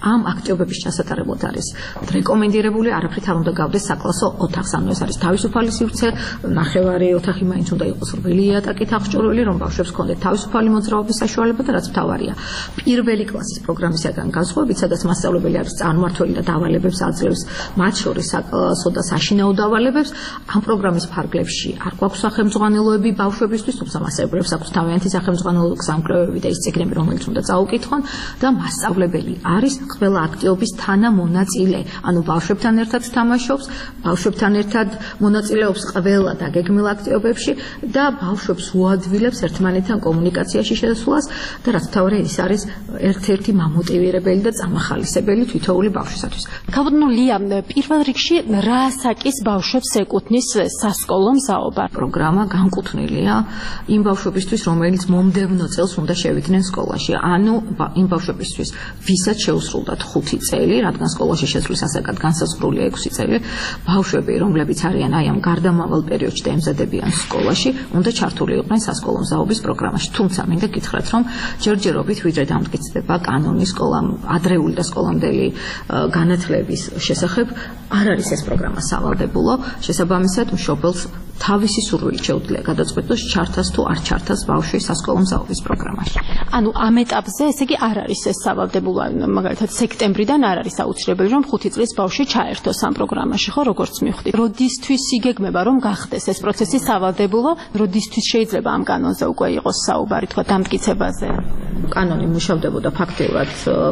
ამ აქტივობების ჩასატარებლად არის რეკომენდირებული, არაფრით არ უნდა გავდეს საკლასო ოთახს, ანუ ეს არის თავისუფალი სივრცე, ნახევარი ოთახი მაინც უნდა იყოს რბილი იატაკით აღჭურვილი, რომ ბავშვებს ჰქონდეთ თავისუფალი მოძრაობის საშუალება და რაც მთავარია, პირველი კლასის პროგრამისგან განსხვავებით, სადაც მასწავლებელი არის წარმმართველი და დავალებებს აძლევს, მათ შორის საკლასო და საშინაო დავალებებს, ამ პროგრამის ფარგლებში არ გვაქვს სახელმძღვანელოები ბავშვებისთვის, თუმცა მასწავლებლებს აქვს თავიანთი სახელმძღვანელო გზამკვლევები და ის წიგნები, რომელიც უნდა წაუკითხონ და მასწავლებელი არის ყველა აქტივობის თანამონაწილე, ანუ ბავშვებთან ერთად თამაშობს, ბავშვებთან ერთად მონაწილეობს ყველა დაგეგმილ აქტივობებში და ბავშვებს უადვილებს ერთმანეთთან კომუნიკაციაში შესვლას და რაც მთავარია ის არის ერთ-ერთი მამოტივირებელი და წამახალისებელი თითოეული ბავშვისათვის. Ქავდნულია პირველ რიგში რა ასაკის ბავშვებს ეკუთვნის სასკოლო მზაობა? პროგრამა განკუთვნილია იმ ბავშვებისთვის, რომელიც მომდევნო წელს უნდა შევიდნენ სკოლაში, ანუ იმ ბავშვებისთვის, ვისაც შეუსრულდათ ხუთი წელი, რადგან სკოლაში შესვლის ასაკად განსაზღვრულია ექვსი წელი, ბავშვები, რომლებიც არიან აი ამ გარდამავალ პერიოდში და ემზადებიან სკოლაში, უნდა ჩართული იყვნენ სასკოლო მზაობის პროგრამაში. თუმცა მინდა გითხრათ, რომ ჯერჯერობით ვიდრე დამტკიცდება კანონი სკოლამ, ადრეული და სკოლამდელი განათლების შესახებ, არ არის ეს პროგრამა სავალდებულო, შესაბამისად მშობელს თავისი სურვილით შეუძლია გადაწყვეტოს ჩართას თუ არ ჩართას ბავშვი სასკოლო მზაობის პროგრამაში. ანუ ამ ეტაპზე, ესე იგი, არ არის ეს სავალდებულო, მაგალითად სექტემბრიდან არ არის აუცილებელი, რომ ხუთი წლის ბავშვი ჩაერთოს ამ პროგრამაში, ხო, როგორც მივხვდით. როდისთვის იგეგმება, რომ გახდეს ეს პროცესი სავალდებულო, როდისთვის შეიძლება ამ კანონზე უკვე იყოს საუბარი, თქვა დამტკიცებაზე? კანონი მუშავდებოდა ფაქტიურად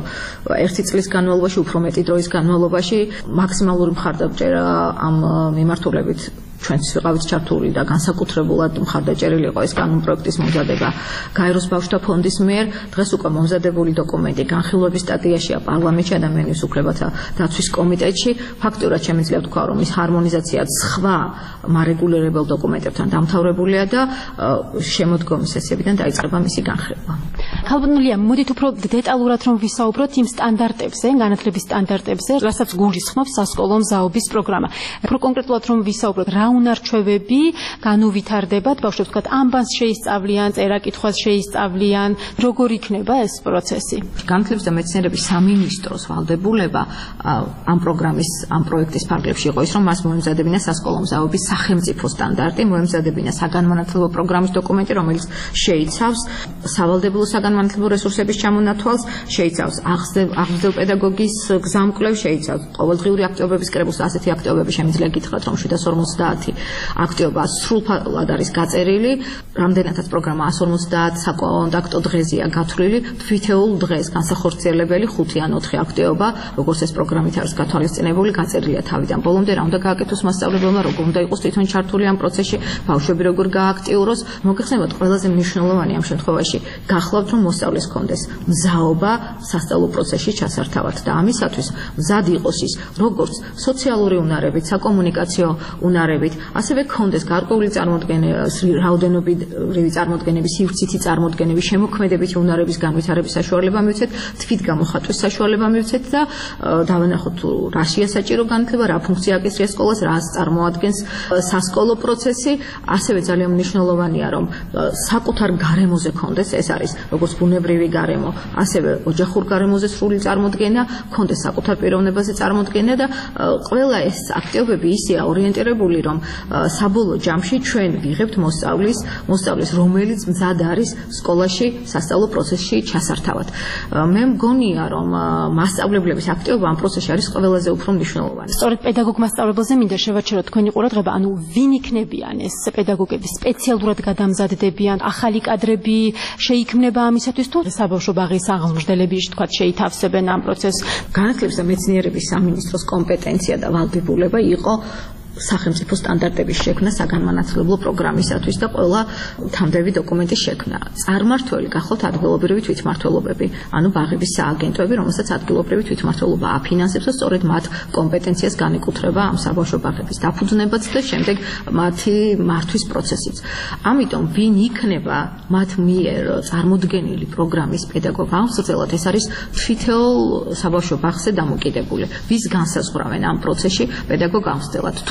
ერთი წლის განმავლობაში, უფრო მეტი დროის განმავლობაში, მაქსიმალური მხარდამჭერა ამ მიმართულებით ჩვენც ვიყავით ჩართული და განსაკუთრებულად მხარდაჭერილი იყო ეს კანონპროექტის მომზადება გაეროს ბავშვთა ფონდის მიერ. დღეს უკვე მომზადებული დოკუმენტი განხილვების სტადიაშია პარლამენტში, ადამიანის უფლებათა დაცვის კომიტეტში. ფაქტიურად შემიძლია ვთქვა, რომ ის ჰარმონიზაცია სხვა მარეგულირებელ დოკუმენტებთან დამთავრებულია და შემოდგომის სესიებიდან დაიწყება მისი განხილვა. ქალბატონია, მოდით უფრო დეტალურად რომ ვისაუბროთ იმ სტანდარტებზე, განათლების სტანდარტებზე, რასაც გულისხმობს სასკოლო მზაობის პროგრამა. უფრო კონკრეტულად რომ ვისაუბროთ, რა უნარჩვევები განუვითარდებათ ბავშვებს, თქვათ, ამბანს შეისწავლიან, წერა-კითხვას შეისწავლიან, როგორ იქნება ეს პროცესი? განათლების და მეცნიერების სამინისტროს ვალდებულება ამ პროგრამის, ამ პროექტის ფარგლებში იყო ის, რომ მას მოემზადებინა სასკოლო მზაობის სახელმწიფო სტანდარტი, მოემზადებინა საგანმანათლებლო პროგრამის დოკუმენტი, რომელიც შეიცავს სავალდებულო საგანმანათლებლო რესურსების ჩამონათვალს, შეიცავს აღზრდელ პედაგოგის გზამკვლევს, შეიცავს ყოველდღიური აქტივობების კრებულს, ასეთი აქტივობები შემიძლია გითხრათ, რომ შვიდას ორმოცდაათი აქტივობა სრულფალად არის გაწერილი, რამდენადაც პროგრამა ას ორმოცდაათ საკონტაქტო დღეზეა გათვლილი, თითოეულ დღეს განსახორციელებელი ხუთი ან ოთხი აქტივობა, როგორც ეს პროგრამით არის გათვალისწინებული, გაწერილია თავიდან ბოლომდე, რა უნდა გააკეთოს მასწავლებელმა, როგორ უნდა იყოს თვითონ ჩართული ამ პროცესში, ბავშვები როგორ გააქტიუროს. მოგეხსენებათ, ყველაზე მნიშვნელოვანი ამ შემთხვევაში გახლავთ, რომ მოსწავლეს ჰქონდეს მზაობა სასწავლო პროცესში ჩასართავად და ამისათვის მზად იყოს ის, როგორც სოციალური უნარებით, საკომუნიკაციო უნარებით, ასევე ჰქონდეს გარკვეული წარმოდგენების, რაოდენობრივი წარმოდგენების, სივრცითი წარმოდგენების, შემოქმედებითი უნარების განვითარების საშუალება მივცეთ, თვით გამოხატვის საშუალება მივცეთ და დავანახოთ რაშია საჭირო განათლება, რა ფუნქცია აკისრია სკოლას, რას წარმოადგენს სასკოლო პროცესი, ასევე ძალიან მნიშვნელოვანია, რომ საკუთარ გარემოზე ჰქონდეს, ეს არის როგორც ბუნებრივი გარემო, ასევე ოჯახურ გარემოზე სრული წარმოდგენა, ჰქონდეს საკუთარ პიროვნებაზე წარმოდგენა და ყველა ეს აქტივობები ისეა ორიენტირებული, რომ საბოლოო ჯამში ჩვენ ვიღებთ მოსწავლის, მოსწავლის, რომელიც მზად არის სკოლაში სასწავლო პროცესში ჩასართავად. მე მგონია, რომ მასწავლებლების აქტივობა ამ პროცესში არის ყველაზე უფრო მნიშვნელოვანი. სწორედ პედაგოგ მასწავლებელზე მინდა შევაჩეროთ თქვენი ყურადღება, ანუ ვინ იქნებიან ეს პედაგოგები, სპეციალურად გადამზადდებიან, ახალი კადრები შეიქმნება ამისათვის თუ საბავშვო ბაღის აღმზრდელები, თქვათ, შეითავსებენ ამ პროცესს. განათლების და მეცნიერების სამინისტროს კომპეტენცია და ვალდებულება იყო სახელმწიფო სტანდარტების შექმნა საგანმანათლებლო პროგრამისათვის და ყველა თამდევი დოკუმენტის შექმნა. წარმმართველი გახლავთ ადგილობრივი თვითმმართველობები, ანუ ბაღების სააგენტოები, რომელსაც ადგილობრივი თვითმმართველობა აფინანსებს და სწორედ მათ კომპეტენციას განეკუთვნება ამ საბავშვო ბაღების დაფუძნებაც და შემდეგ მათი მართვის პროცესიც. ამიტომ ვინ იქნება მათ მიერ წარმოდგენილი პროგრამის პედაგოგი, ამხელად ეს არის თითოეულ საბავშვო ბაღზე დამოკიდებული. ვის განსაზღვრავენ ამ პროცესში პედაგოგ ამხელად.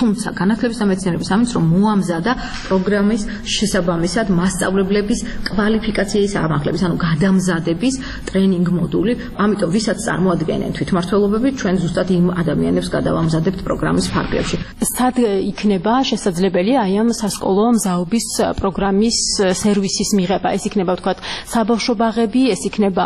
თუმცა განათლების და მეცნიერების სამინისტრო მოამზადა პროგრამის შესაბამისად მასწავლებლების კვალიფიკაციის ამაღლების, ანუ გადამზადების ტრენინგ მოდული, ამიტომ ვისაც წარმოადგენენ თვითმმართველობები, ჩვენ ზუსტად იმ ადამიანებს გადავამზადებთ პროგრამის ფარგლებში. სად იქნება შესაძლებელი აი ამ სასკოლო მზაობის პროგრამის სერვისის მიღება? ეს იქნება ვთქვათ საბავშვო ბაღები, ეს იქნება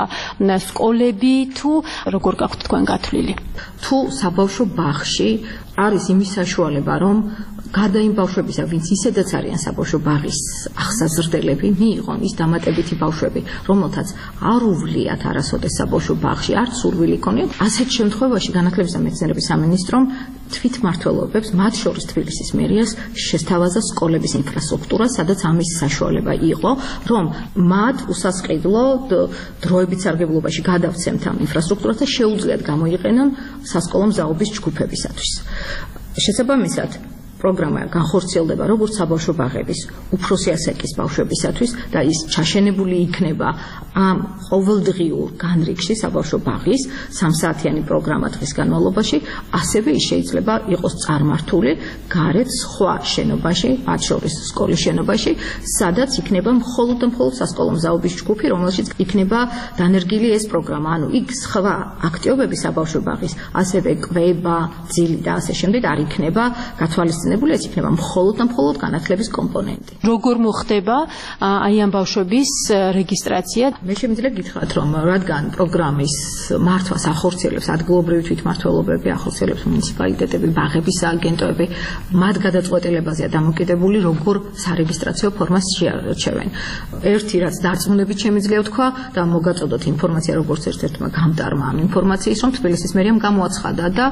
სკოლები თუ როგორ გაქვთ თქვენ გათვლილი? თუ საბავშვო ბაღში არის იმის საშუალება, რომ გარდა იმ ბავშვებისა, ვინც ისედაც არიან საბავშვო ბაღის აღსაზრდელები, მიიღონ ის დამატებითი ბავშვები, რომელთაც არ უვლიათ არასოდეს საბავშვო ბაღში, არც სურვილი ქონიათ, ასეთ შემთხვევაში განათლების და მეცნიერების სამინისტრომ თვითმმართველობებს, მათ შორის თბილისის მერიას შესთავაზა სკოლების ინფრასტრუქტურა, სადაც ამის საშუალება იყო, რომ მათ უსასყიდლოდ დროებით სარგებლობაში გადავცემთ ამ ინფრასტრუქტურას და შეუძლიათ გამოიყენონ სასკოლო მზაობის ჯგუფებისათვის. შესაბამისად, პროგრამა განხორციელდება როგორც საბავშვო ბაღების უფროსი ასაკის ბავშვებისათვის და ის ჩაშენებული იქნება ამ ყოველდღიურ განრიგში საბავშვო ბაღის სამსაათიანი პროგრამა დღის განმავლობაში, ასევე ის შეიძლება იყოს წარმართული გარეთ სხვა შენობაში, მათ შორის სკოლის შენობაში, სადაც იქნება მხოლოდ და მხოლოდ სასკოლო მზაობის ჯგუფი, რომელშიც იქნება დანერგილი ეს პროგრამა, ანუ იქ სხვა აქტივობები საბავშვო ბაღის, ასევე კვება, ძილი და ასე შემდეგ არ იქნება გათვალისწინებული. ეს იქნება მხოლოდ და მხოლოდ განათლების კომპონენტი. როგორ მოხდება აი ამ ბავშვების რეგისტრაცია? მე შემიძლია გითხრათ, რომ რადგან პროგრამის მართვას ახორციელებს ადგილობრივი თვითმმართველობები, ახორციელებს მუნიციპალიტეტები, ბაღების სააგენტოები, მათ გადაწყვეტილებაზეა დამოკიდებული, როგორ სარეგისტრაციო ფორმას შეარჩევენ. ერთი რაც დარწმუნებით შემიძლია ვთქვა და მოგაწოდოთ ინფორმაცია როგორც ერთ-ერთმა გამტარმა ამ ინფორმაციის, რომ თბილისის მერიამ გამოაცხადა და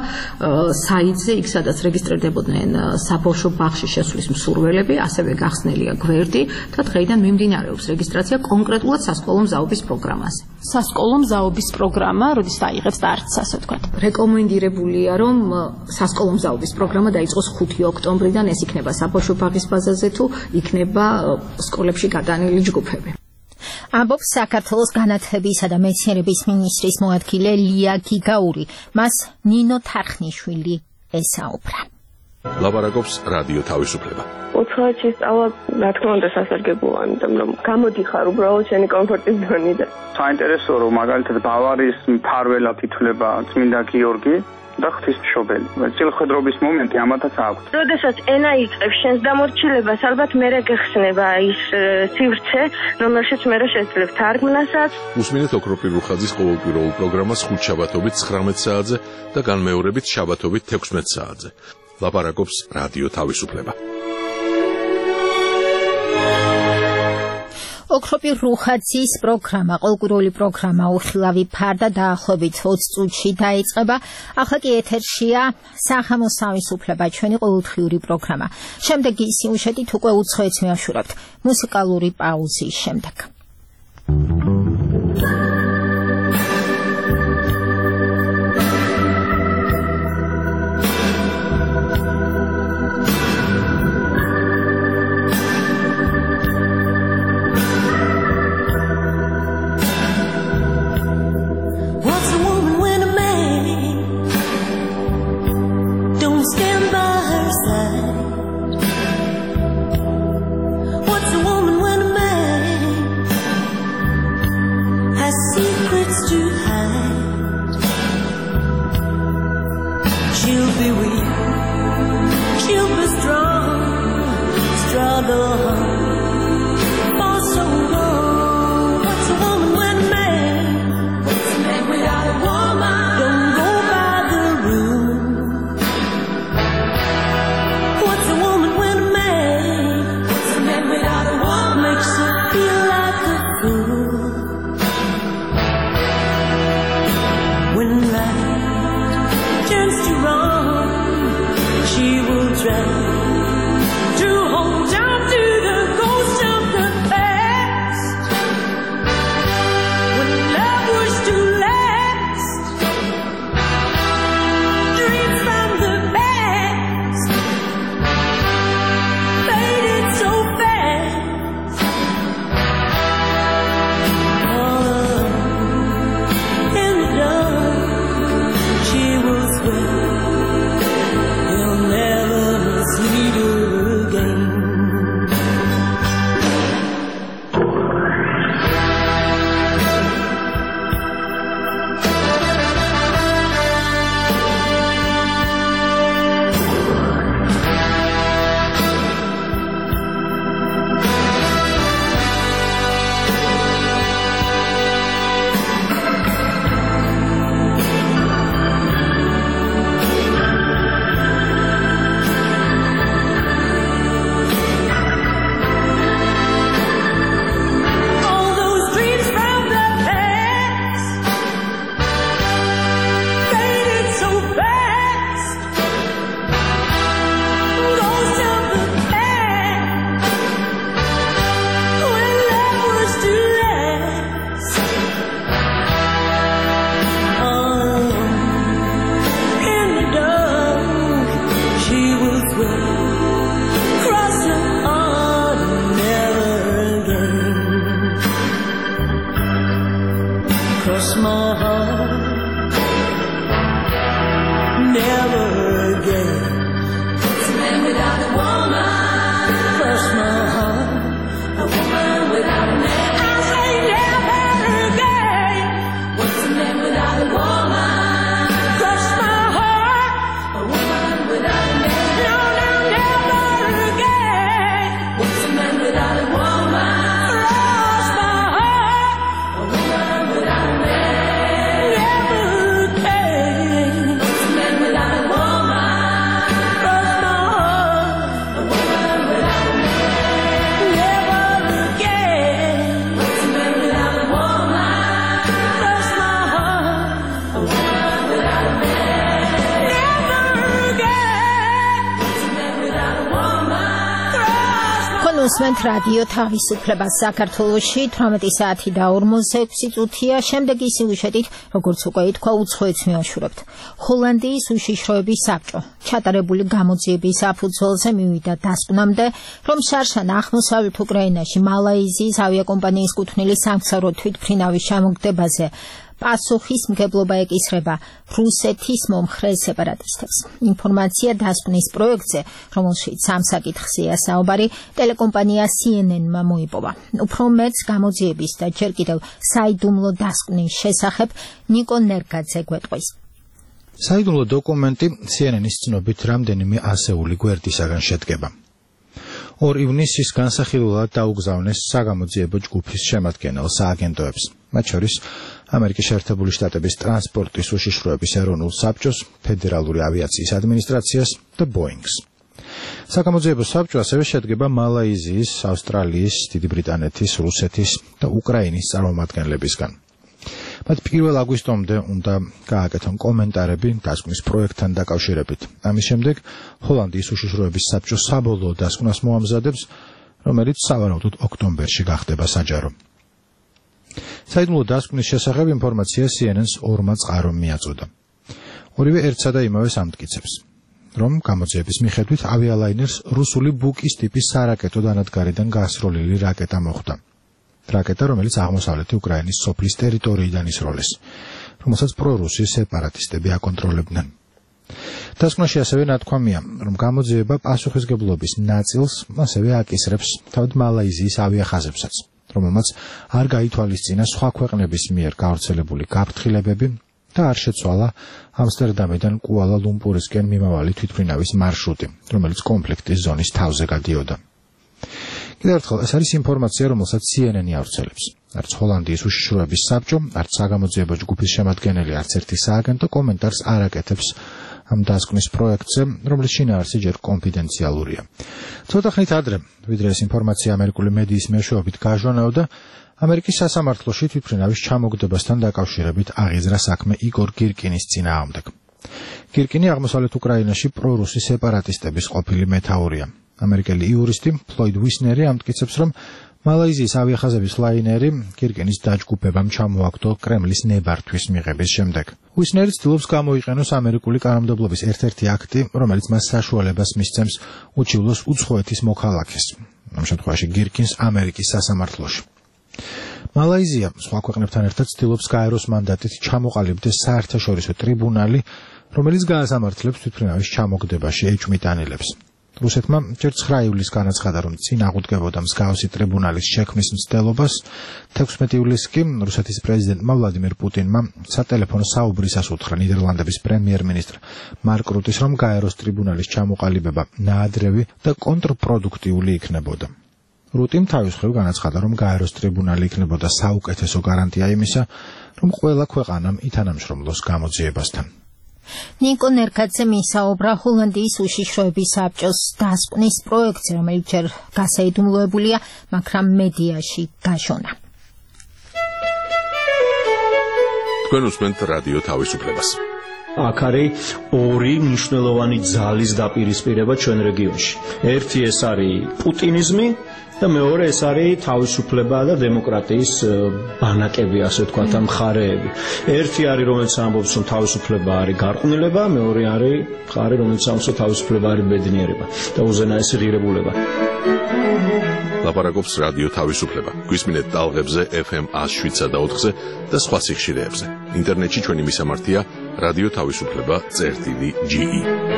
საიტზე იქ სადაც რეგისტრირდებოდნენ საბავშვო ბაღში შესვლის მსურველები, ასევე გახსნილია გვერდი და დღეიდან მიმდინარეობს რეგისტრაცია კონკრეტულად სასკოლო მზაობის პროგრამაზე. სასკოლო მზაობის პროგრამა როდის დაიღებს და არც ასე ვთქვათ. რეკომენდირებულია, რომ სასკოლო მზაობის პროგრამა დაიწყოს ხუთი ოქტომბრიდან, ეს იქნება საბავშვო ბაღის ბაზაზე თუ იქნება სკოლებში გადანილი ჯგუფები. ამბობს საქართველოს განათლებისა და მეცნიერების მინისტრის მოადგილე ლია გიგაური. მას ნინო თარხნიშვილი ესაუბრა. ლაპარაკობს რადიო თავისუფლება. ოთხი სწავლა, რა თქმა უნდა, სასარგებლოა, იმიტომ რომ გამოდიხარ უბრალოდ შენი კომფორტის ზონიდან. საინტერესოა, რომ მაგალითად ბავარიის მფარველად ითვლება წმინდა გიორგი და ღვთისმშობელი. წილხედრობის მომენტი ამათაც აქვს. როდესაც ენა იწყებს შენს დამორჩილებას, ალბათ მერე გეხსნება ის სივრცე, რომელშიც მერე შეძლებ თარგმნასაც. უსმინეთ ოქროპირ რუხაძის ყოველკვირეულ პროგრამას ხუთშაბათობით ცხრამეტ საათზე და განმეორებით შაბათობით თექვსმეტ საათზე. ლაპარაკობს რადიო თავისუფლება. ოქროპირ რუხაძის პროგრამა, ყოველკვირეული პროგრამა უხილავი ფარდა დაახლოებით ოცი წუთში დაიწყება. ახლა კი ეთერშია სახამოს თავისუფლება, ჩვენი ყოველდღიური პროგრამა. შემდეგ ის სიუჟეტით უკვე უცხოეთს მივაშურებთ მუსიკალური პაუზის შემდეგ. უსმენთ რადიო თავისუფლებას საქართველოში თვრამეტი საათი და ორმოცდაექვსი წუთია. შემდეგ ის სიუჟეტით, როგორც უკვე ითქვა, უცხოეთს მივაშურებთ. ჰოლანდიის უშიშროების საბჭო ჩატარებული გამოძიების საფუძველზე მივიდა დასკვნამდე, რომ შარშან აღმოსავლეთ უკრაინაში მალაიზიის ავიაკომპანიის კუთვნილი სამგზავრო თვითმფრინავის ჩამოგდებაზე პასუხისმგებლობა ეკისრება რუსეთის მომხრე სეპარატისტებს. ინფორმაცია დასკვნის პროექტზე, რომელშიც სამ საკითხზეა საუბარი, ტელეკომპანია C N N-მა მოიპოვა. უფრო მეტს გამოძიების და ჯერ კიდევ საიდუმლო დასკვნის შესახებ ნიკო ნერგაძე გვეტყვის. საიდუმლო დოკუმენტი C N N-ის ცნობით რამდენიმე ასეული გვერდისაგან შედგება. ორ ივნისის განსახილველად დაუგზავნეს საგამოძიებო ჯგუფის შემადგენელ სააგენტოებს, მათ შორის ამერიკის შეერთებული შტატების ტრანსპორტის უშიშროების ეროვნულ საბჭოს, ფედერალური ავიაციის ადმინისტრაციას და Boeing-ს. საგამოძიებო საბჭო ასევე შედგება მალაიზიის, ავსტრალიის, დიდი ბრიტანეთის, რუსეთის და უკრაინის წარმომადგენლებისგან. მათ პირველ აგვისტომდე უნდა გააკეთონ კომენტარები დასკვნის პროექტთან დაკავშირებით. ამის შემდეგ ჰოლანდიის უშიშროების საბჭო საბოლოო დასკვნას მოამზადებს, რომელიც სავარაუდოდ ოქტომბერში გახდება საჯარო. საიდუმლო დასკვნის შესახებ ინფორმაცია C N N-ს ორმა წყარომ მიაწოდა. ორივე ერთსა და იმავეს ამტკიცებს, რომ გამოძიების მიხედვით ავიალაინერს რუსული ბუკის ტიპის სარაკეტო დანადგარიდან გასროლილი რაკეტა მოხვდა. რაკეტა, რომელიც აღმოსავლეთი უკრაინის სოფლის ტერიტორიიდან ისროლეს, რომელსაც პრორუსი სეპარატისტები აკონტროლებდნენ. დასკვნაში ასევე ნათქვამია, რომ გამოძიება პასუხისმგებლობის ნაწილს ასევე აკისრებს თავად მალაიზიის ავიახაზებსაც, რომელმაც არ გაითვალისწინა სხვა ქვეყნების მიერ გავრცელებული გაფრთხილებები და არ შეცვალა ამსტერდამიდან კუალა-ლუმპურისკენ მიმავალი თვითმფრინავის მარშრუტი, რომელიც კონფლიქტის ზონის თავზე გადიოდა. კიდევ ერთხელ, ეს არის ინფორმაცია, რომელსაც C N N-ი ავრცელებს. არც ჰოლანდიის უშიშროების საბჭო, არც საგამოძიებო ჯგუფის შემადგენელი არც ერთი სააგენტო კომენტარს არ აკეთებს ამ დასკვნის პროექტზე, რომლის შინაარსი ჯერ კონფიდენციალურია. ცოტა ხნით ადრე, ვიდრე ეს ინფორმაცია ამერიკული მედიის მეშვეობით გაჟონაოდა, ამერიკის სასამართლოში თვითმფრინავის ჩამოგდებასთან დაკავშირებით აღიზრა საქმე იგორ გირკინის წინააღმდეგ. გირკინი აღმოსავლეთ უკრაინაში პრორუსი სეპარატისტების ყოფილი მეთაურია. ამერიკელი იურისტი ფლოიდ ვისნერი ამტკიცებს, რომ მალაიზიის ავიახაზების ლაინერი გირკინის დაჯგუფებამ ჩამოაგდო კრემლის ნებართვის მიღების შემდეგ. ვისნერი ცდილობს გამოიყენოს ამერიკული კანონმდებლობის ერთ-ერთი აქტი, რომელიც მას საშუალებას მისცემს უჩივლოს უცხოეთის მოქალაქეს, ამ შემთხვევაში გირკინს ამერიკის სასამართლოში. მალაიზია სხვა ქვეყნებთან ერთად ცდილობს გაეროს მანდატით ჩამოყალიბდეს საერთაშორისო ტრიბუნალი, რომელიც გაასამართლებს თვითმფრინავის ჩამოგდებაში ეჭვმიტანილებს. რუსეთმა ჯერ ცხრა ივლისს განაცხადა, რომ წინ აღუდგებოდა მსგავსი ტრიბუნალის შექმნის მცდელობას. თექვსმეტი ივლისს კი რუსეთის პრეზიდენტმა ვლადიმერ პუტინმა სატელეფონო საუბრისას უთხრა ნიდერლანდების პრემიერ-მინისტრ მარკ რუტის, რომ გაეროს ტრიბუნალის ჩამოყალიბება ნაადრევი და კონტრპროდუქტიული იქნებოდა. რუტიმ თავის მხრივ განაცხადა, რომ გაეროს ტრიბუნალი იქნებოდა საუკეთესო გარანტია იმისა, რომ ყველა ქვეყანამ ითანამშრომლოს გამოძიებასთან. ნიკო ნერგაძე მისაუბრა ჰოლანდიის უშიშროების საბჭოს დასკვნის პროექტზე, რომელიც ჯერ გასაიდუმლოებულია, მაგრამ მედიაში გაჟონა. თქვენ უსმენთ რადიო თავისუფლებას. აქ არის ორი მნიშვნელოვანი ძალის დაპირისპირება ჩვენ რეგიონში. ერთი ეს არის პუტინიზმი და მეორე ეს არის თავისუფლება და დემოკრატიის ბანაკები, ასე ვთქვათ, მხარეები. ერთი არის, რომელიც ამბობს, რომ თავისუფლება არის გარყვნილება, მეორე არის მხარე, რომელიც ამბობს, რომ თავისუფლება არის ბედნიერება და უზენაესი ღირებულება. ლაპარაკობს რადიო თავისუფლება. გვისმინეთ ტალღებზე F M one oh seven და ოთხზე და სხვა სიხშირეებზე. ინტერნეტში ჩვენი მისამართია რადიო თავისუფლება წერტილი G E.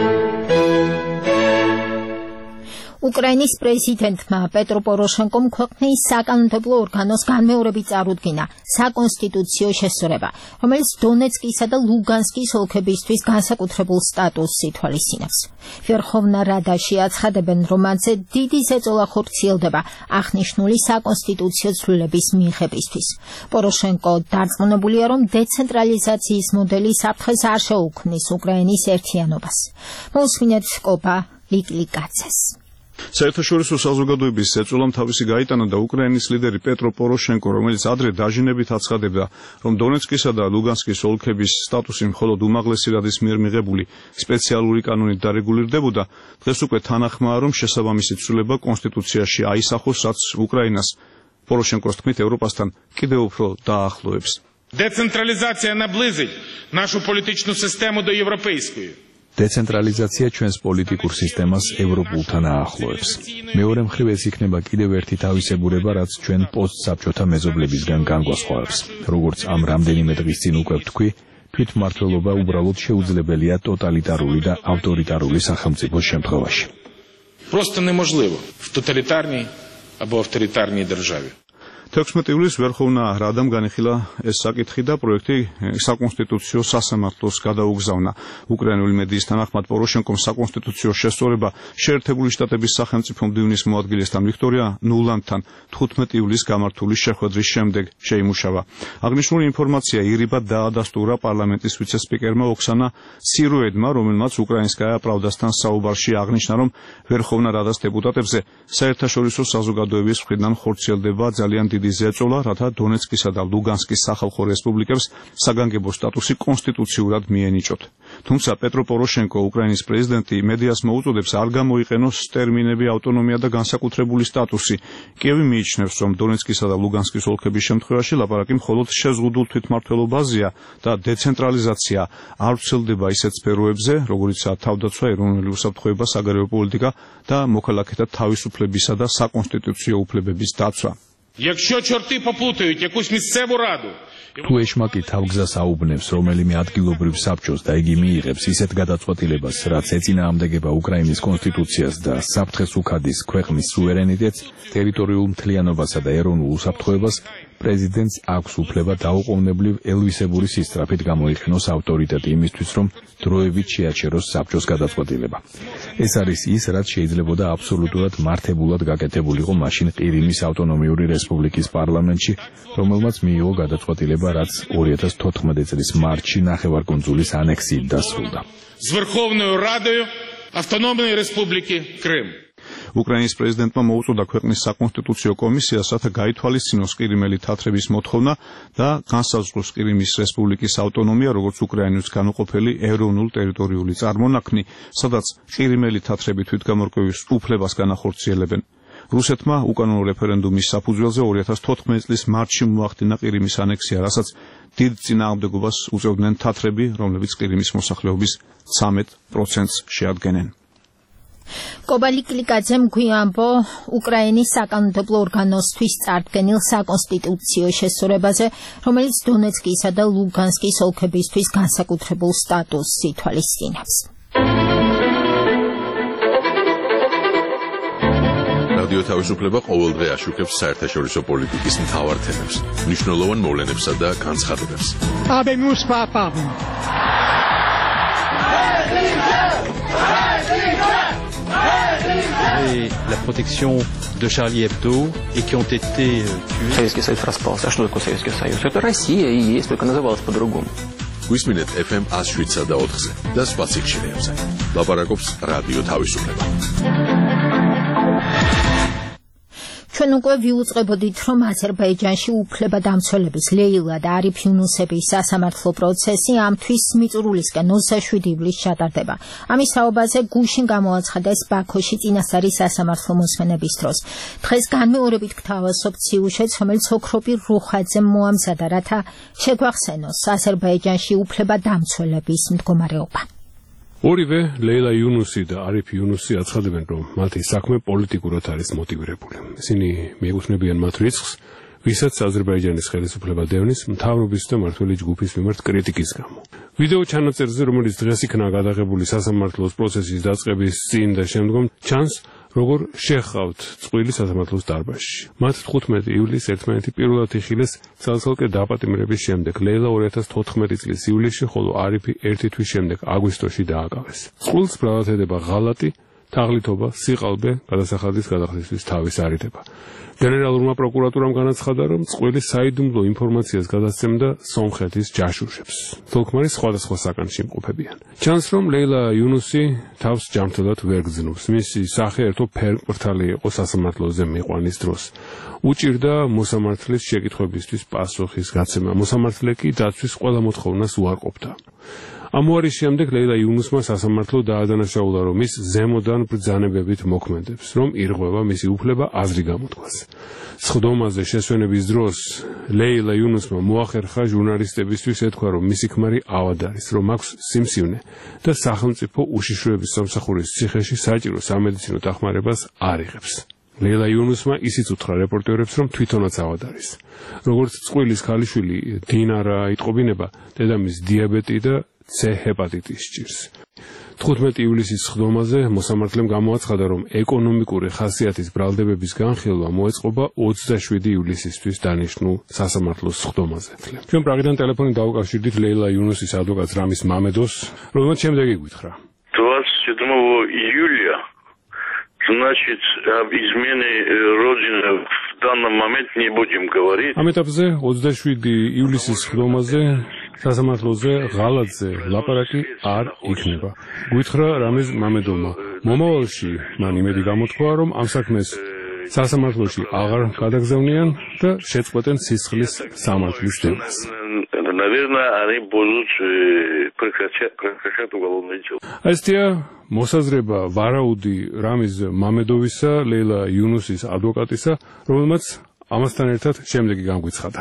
უკრაინის პრეზიდენტმა პეტრო პოროშენკომ ქვეყნის საკანონმდებლო ორგანოს განმეორებით წარუდგინა საკონსტიტუციო შესწორება, რომელიც დონეცკისა და ლუგანსკის ოლქებისთვის განსაკუთრებულ სტატუსს ითვალისწინებს. ვერხოვნა რადაში აცხადებენ, რომ მათზე დიდი ზეწოლა ხორციელდება აღნიშნული საკონსტიტუციო ცვლილების მიღებისთვის. პოროშენკო დარწმუნებულია, რომ დეცენტრალიზაციის მოდელი საფრთხეს არ შეუქმნის უკრაინის ერთიანობას. მოусმინეთ კოპა ლიკლიკაცეს. საერთაშორისო საზოგადოების ეწოლამ თავისი გაიტანა და უკრაინის ლიდერი პეტრო პოროშენკო, რომელიც ადრე დაჟინებით აცხადებდა, რომ დონეცკისა და ლუგანსკის ოლქების სტატუსი მხოლოდ უმაღლესი რადის მიერ მიღებული სპეციალური კანონით დარეგულირდებოდა, დღეს უკვე თანახმაა, რომ შესაბამისი ცვლილება კონსტიტუციაში აისახოს, რაც უკრაინას პოროშენკოს თქმით ევროპასთან კიდევ უფრო დაახლოებს. Децентрализация наблизить нашу політичну систему до європейської. დეცენტრალიზაცია ჩვენს პოლიტიკურ სისტემას ევროპულთან აახლოებს. მეორე მხრივ ეს იქნება კიდევ ერთი თავისებურება, რაც ჩვენ პოსტსაბჭოთა მეზობლებისგან განგვასხვავებს. როგორც ამ რამდენიმე დღის წინ უკვე ვთქვი, თვითმმართველობა უბრალოდ შეუძლებელია ტოტალიტარული და ავტორიტარული სახელმწიფოს შემთხვევაში. Просто неможливо в тоталітарній або авторитарній державі. თექვსმეტი ივლისს ვერხოვნა რადამ განიხილა ეს საკითხი და პროექტი საკონსტიტუციო სასამართლოს გადაუგზავნა. უკრაინული მედიის თანახმად პოროშენკომ საკონსტიტუციო შესწორება შეერთებული შტატების სახელმწიფო მდივნის მოადგილესთან ვიქტორია ნულანდთან თხუთმეტი ივლისს გამართული შეხვედრის შემდეგ შეიმუშავა. აღნიშნული ინფორმაცია ირიბად დაადასტურა პარლამენტის ვიცე-სპიკერმა ოქსანა სიროედმა, რომელმაც უკრაინსკაია პრავდასთან საუბარში აღნიშნა, რომ ვერხოვნა რადას დეპუტატებზე საერთაშორისო საზოგადოების მხრიდან ხორციელდება ძალიან დიდი ზეწოლა, რათა დონეცკისა და ლუგანსკის სახალხო რესპუბლიკებს საგანგებო სტატუსი კონსტიტუციურად მიენიჭოთ. თუმცა პეტრო პოროშენკო, უკრაინის პრეზიდენტი, მედიას მოუწოდებს არ გამოიყენოს ტერმინები ავტონომია და განსაკუთრებული სტატუსი. კიევი მიიჩნევს, რომ დონეცკისა და ლუგანსკის ოლქების შემთხვევაში ლაპარაკი მხოლოდ შეზღუდულ თვითმმართველობაზეა და დეცენტრალიზაცია არ ვრცელდება ისეთ სფეროებზე, როგორიცაა თავდაცვა, ეროვნული უსაფრთხოება, საგარეო პოლიტიკა და მოქალაქეთა თავისუფლებისა და საკონსტიტუციო უფლებების დაცვა. Якщо чорти поплутають якусь місцеву раду, თუ ეშმაკი თავგზას აუბნებს რომელიმე ადგილობრივ საბჭოს და იგი მიიღებს ისეთ გადაწყვეტილებას, რაც ეწინააღმდეგება უკრაინის კონსტიტუციას და საფრთხეს უქადის ქვეყნის სუვერენიტეტს, ტერიტორიულ მთლიანობასა და ეროვნულ უსაფრთხოებას, პრეზიდენტს აქვს უფლება დაუყოვნებლივ ელვისებური სისწრაფით გამოიყენოს ავტორიტეტი იმისთვის, რომ დროებით შეაჩეროს საბჭოს გადაწყვეტილება. ეს არის ის, რაც შეიძლებოდა აბსოლუტურად მართებულად გაკეთებულიყო მაშინ ყირიმის ავტონომიური რესპუბლიკის პარლამენტში, რომელმაც მიიღო გადაწყვეტილება, რაც ორი ათას თოთხმეტი წლის მარტში ნახევარკუნძულის ანექსიით დასრულდა. з Верховною Радою Автономної Республіки Крим. უკრაინის პრეზიდენტმა მოუწოდა ქვეყნის საკონსტიტუციო კომისიას, რათა გაითვალისწინოს ყირიმელი თათრების მოთხოვნა და განსაზღვროს ყირიმის რესპუბლიკის ავტონომია, როგორც უკრაინის განუყოფელი ეროვნულ ტერიტორიული წარმონაქმნი, სადაც ყირიმელი თათრები თვითგამორკვევის უფლებას განახორციელებენ. რუსეთმა უკანონო რეფერენდუმის საფუძველზე ორი ათას თოთხმეტი წლის მარტში მოახდინა ყირიმის ანექსია, რასაც დიდ წინააღმდეგობას უწევდნენ თათრები, რომლებიც ყირიმის მოსახლეობის ცამეტ პროცენტს შეადგენენ. კობალი კლიკაძემ გვიამბო უკრაინის საკანონმდებლო ორგანოსთვის წარდგენილ საკონსტიტუციო შესწორებაზე, რომელიც დონეცკისა და ლუგანსკის ოლქებისთვის განსაკუთრებულ სტატუსს ითვალისწინებს. რადიო თავისუფლება ყოველდღე აშუქებს საერთაშორისო პოლიტიკის მთავარ თემებს, მნიშვნელოვან მოვლენებსა და განცხადებებს. Habemus papam. Et la protection de Charlie Hebdo et qui ont été tués. Советский Союз распался. А что такое Советский Союз? Это Россия и есть, только называлась по-другому. გვისმინეთ эф эм one oh seven და ოთხზე და სხვა სიჩქარეებზე. ლაპარაკობს რადიო თავისუფლება. ჩვენ უკვე ვიუწყებოდით, რომ აზერბაიჯანში უფლებადამცველების ლეილა და არიფ იუნუსების სასამართლო პროცესი ამ თვის მიწურულისკენ ოცდაშვიდი ივლისს ჩატარდება. ამის საუბარზე გუშინ გამოაცხადეს ბაქოში წინასწარი სასამართლო მოსმენების დროს. დღეს განმეორებით გთავაზობთ სიუჟეტს, რომელიც ოქროპი რუხაძემ მოამზადა, რათა შეგვახსენოს აზერბაიჯანში უფლებადამცველების მდგომარეობა. ორივე ლეილა იუნუსი და არიფ იუნუსი აცხადებენ, რომ მათი საქმე პოლიტიკურად არის მოტივირებული. ისინი მიეკუთვნებიან მათ რიცხვს, ვისაც აზერბაიჯანის ხელისუფლება დევნის მთავრობის და მმართველი ჯგუფის მიმართ კრიტიკის გამო. ვიდეო ჩანაწერზე, რომელიც დღეს იქნა გადაღებული სასამართლოს პროცესის დაწყების წინ და შემდგომ, ჩანს, როგორ შეჰყავთ წყვილი სასამართლოს დარბაზში. მათ თხუთმეტი ივლისს ერთმანეთი პირველად იხილეს ცალ-ცალკე დაპატიმრების შემდეგ. ლეილა ორი ათას თოთხმეტი წლის ივლისში, ხოლო არიფი ერთი თვის შემდეგ აგვისტოში დააკავეს. წყვილს ბრალად ედება ღალატი თაღლითობა, სიყალბე, გადასახადის გადახდისთვის თავის არიდება. გენერალურმა პროკურატურამ განაცხადა, რომ წყვილი საიდუმლო ინფორმაციას გადასცემდა სომხეთის ჯაშუშებს. თოლქმარი სხვადასხვა საკანში იმყოფებიან. ჩანს, რომ ლეილა იუნუსი თავს ჯანმრთელად ვერ გრძნობს. მისი სახე ერთო ფერმკრთალი იყო სასამართლოზე მიყვანის დროს. უჭირდა მოსამართლის შეკითხვებისთვის პასუხის გაცემა. მოსამართლე კი დაცვის ყველა მოთხოვნას უარყოფდა. ამ უარის შემდეგ ლეილა იუნუსმა სასამართლო დაადანაშაულა, რომ ის ზემოდან ბრძანებებით მოქმედებს, რომ ირღვევა მისი უფლება აზრი გამოთქვას. სხდომაზე შესვენების დროს ლეილა იუნუსმა მოახერხა ჟურნალისტებისთვის ეთქვა, რომ მისი ქმარი ავად არის, რომ აქვს სიმსივნე და სახელმწიფო უშიშროების სამსახურის ციხეში საჭირო სამედიცინო დახმარებას არ იღებს. ლეილა იუნუსმა ისიც უთხრა რეპორტერებს, რომ თვითონაც ავად არის. როგორც წყვილის ქალიშვილი დინარა იტყობინება, დედამის დიაბეტი და C ჰეპატიტის ჭირს. თხუთმეტი ივლისის სხდომაზე მოსამართლემ გამოაცხადა, რომ ეკონომიკური ხასიათის ბრალდებების განხილვა მოეწყობა ოცდაშვიდი ივლისისთვის დანიშნულ სასამართლოს сხდომაზე. ჩვენ პრაღიდან ტელეფონით დავუკავშირდით ლეილა იუნუსის ადვოკატს რამის მამედოს, რომელმაც შემდეგი გითხრა. двадцать седьмого июля, значит, об измене родины в данном момент не будем говорить. ამ ეტაპზე ოცდაშვიდი ივლისის სხდომაზე სასამართლოზე ღალატზე ლაპარაკი არ იქნება. გითხრა რამის მამედოვმა. მომავალში მან იმედი გამოთქვა, რომ ამ საქმეს სასამართლოში აღარ გადაგზავნიან და შეწყვეტენ სისხლის სამართლის დევას. Наверное, они будут прекращать, прекращать уголовное дело. Ასთია მოსაზრება ვარაუდი რამის მამედოვისა, ლეილა იუნუსის ადვოკატისა, რომელმაც ამასთან ერთად შემდეგი განგვიცხადა.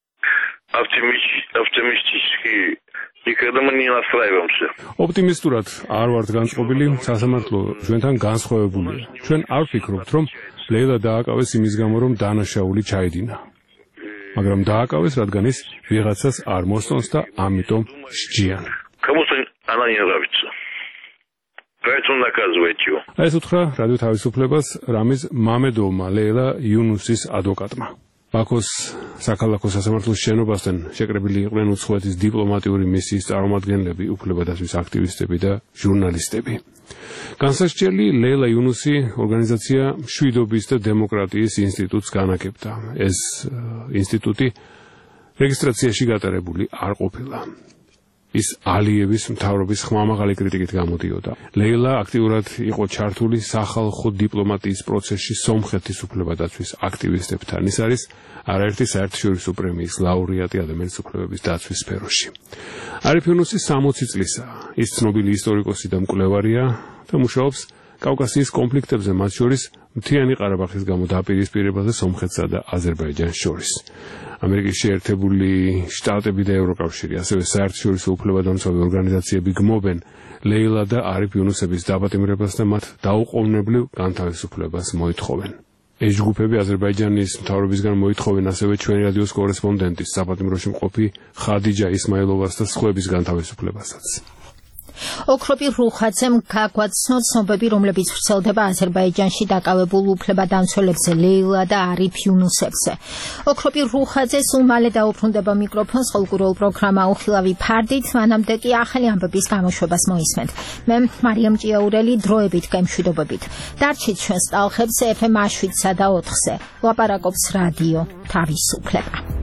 Оптимистически никогда мы не настраиваемся. ოპტიმისტურად არ ვართ განწყობილი, სასამართლო ჩვენთან განსხვავებულია. ჩვენ არ ვფიქრობთ, რომ ლეილა დააკავეს იმის გამო, რომ დანაშაული ჩაიდინა. მაგრამ დააკავეს, რადგან ის ვიღაცას არ მოსწონს და ამიტომ სჯიან. Кому-то она не нравится. Поэтому наказывайте его. ეს უთხრა რადიო თავისუფლებას რამის მამედოვმა ლეილა იუნუსის ადვოკატმა. ბაქოს საქალაქო სასამართლოს შენობასთან შეკრებილი იყვნენ უცხოეთის დიპლომატიური მისიის წარმომადგენლები, უფლებადასვის აქტივისტები და ჟურნალისტები. განსასჯელი ლეილა იუნუსი ორგანიზაცია მშვიდობის და დემოკრატიის ინსტიტუტს განაგებდა. ეს ინსტიტუტი რეგისტრაციაში გატარებული არ ყოფილა. ის ალიევის მთავრობის ხმამაღალი კრიტიკით გამოდიოდა. ლეილა აქტიურად იყო ჩართული სახალხო დიპლომატიის პროცესში სომხეთის უფლებადაცვის აქტივისტებთან. ის არის არაერთი საერთაშორისო პრემიის ლაურეატი ადამიანის უფლებების დაცვის სფეროში. არიფ იუნუსი სამოცი წლისაა. ის ცნობილი ისტორიკოსი და მკვლევარია და მუშაობს კავკასიის კონფლიქტებზე, მათ შორის მთიანი ყარაბაღის გამო დაპირისპირებაზე სომხეთსა და აზერბაიჯანს შორის. ამერიკის შეერთებული შტატები და ევროკავშირი, ასევე საერთაშორისო უფლებადამცავი ორგანიზაციები გმობენ ლეილა და არიფ იუნუსების დაპატიმრებას და მათ დაუყოვნებლივ განთავისუფლებას მოითხოვენ. ეს ჯგუფები აზერბაიჯანის მთავრობისგან მოითხოვენ ასევე ჩვენი რადიოს კორესპონდენტის საპატიმროში მყოფი ხადიჯა ისმაილოვას და სხვების განთავისუფლებასაც. ოქროპი რუხაძემ გაგვაცნო ცნობები, რომლებიც ვრცელდება აზერბაიჯანში დაკავებულ უფლებადამცველებზე ლეილა და არიფ იუნუსებზე. ოქროპი რუხაძე სულ მალე დაუბრუნდება მიკროფონს ყოველკვირეულ პროგრამა უხილავი ფარდით, მანამდე კი ახალი ამბების გამოშვებას მოისმენთ. მე მარიამ ჭიაურელი, დროებით გემშვიდობებით. დარჩით ჩვენს ტალხებს ეფ ემ შვიდსა და ოთხზე. ლაპარაკობს რადიო თავისუფლება.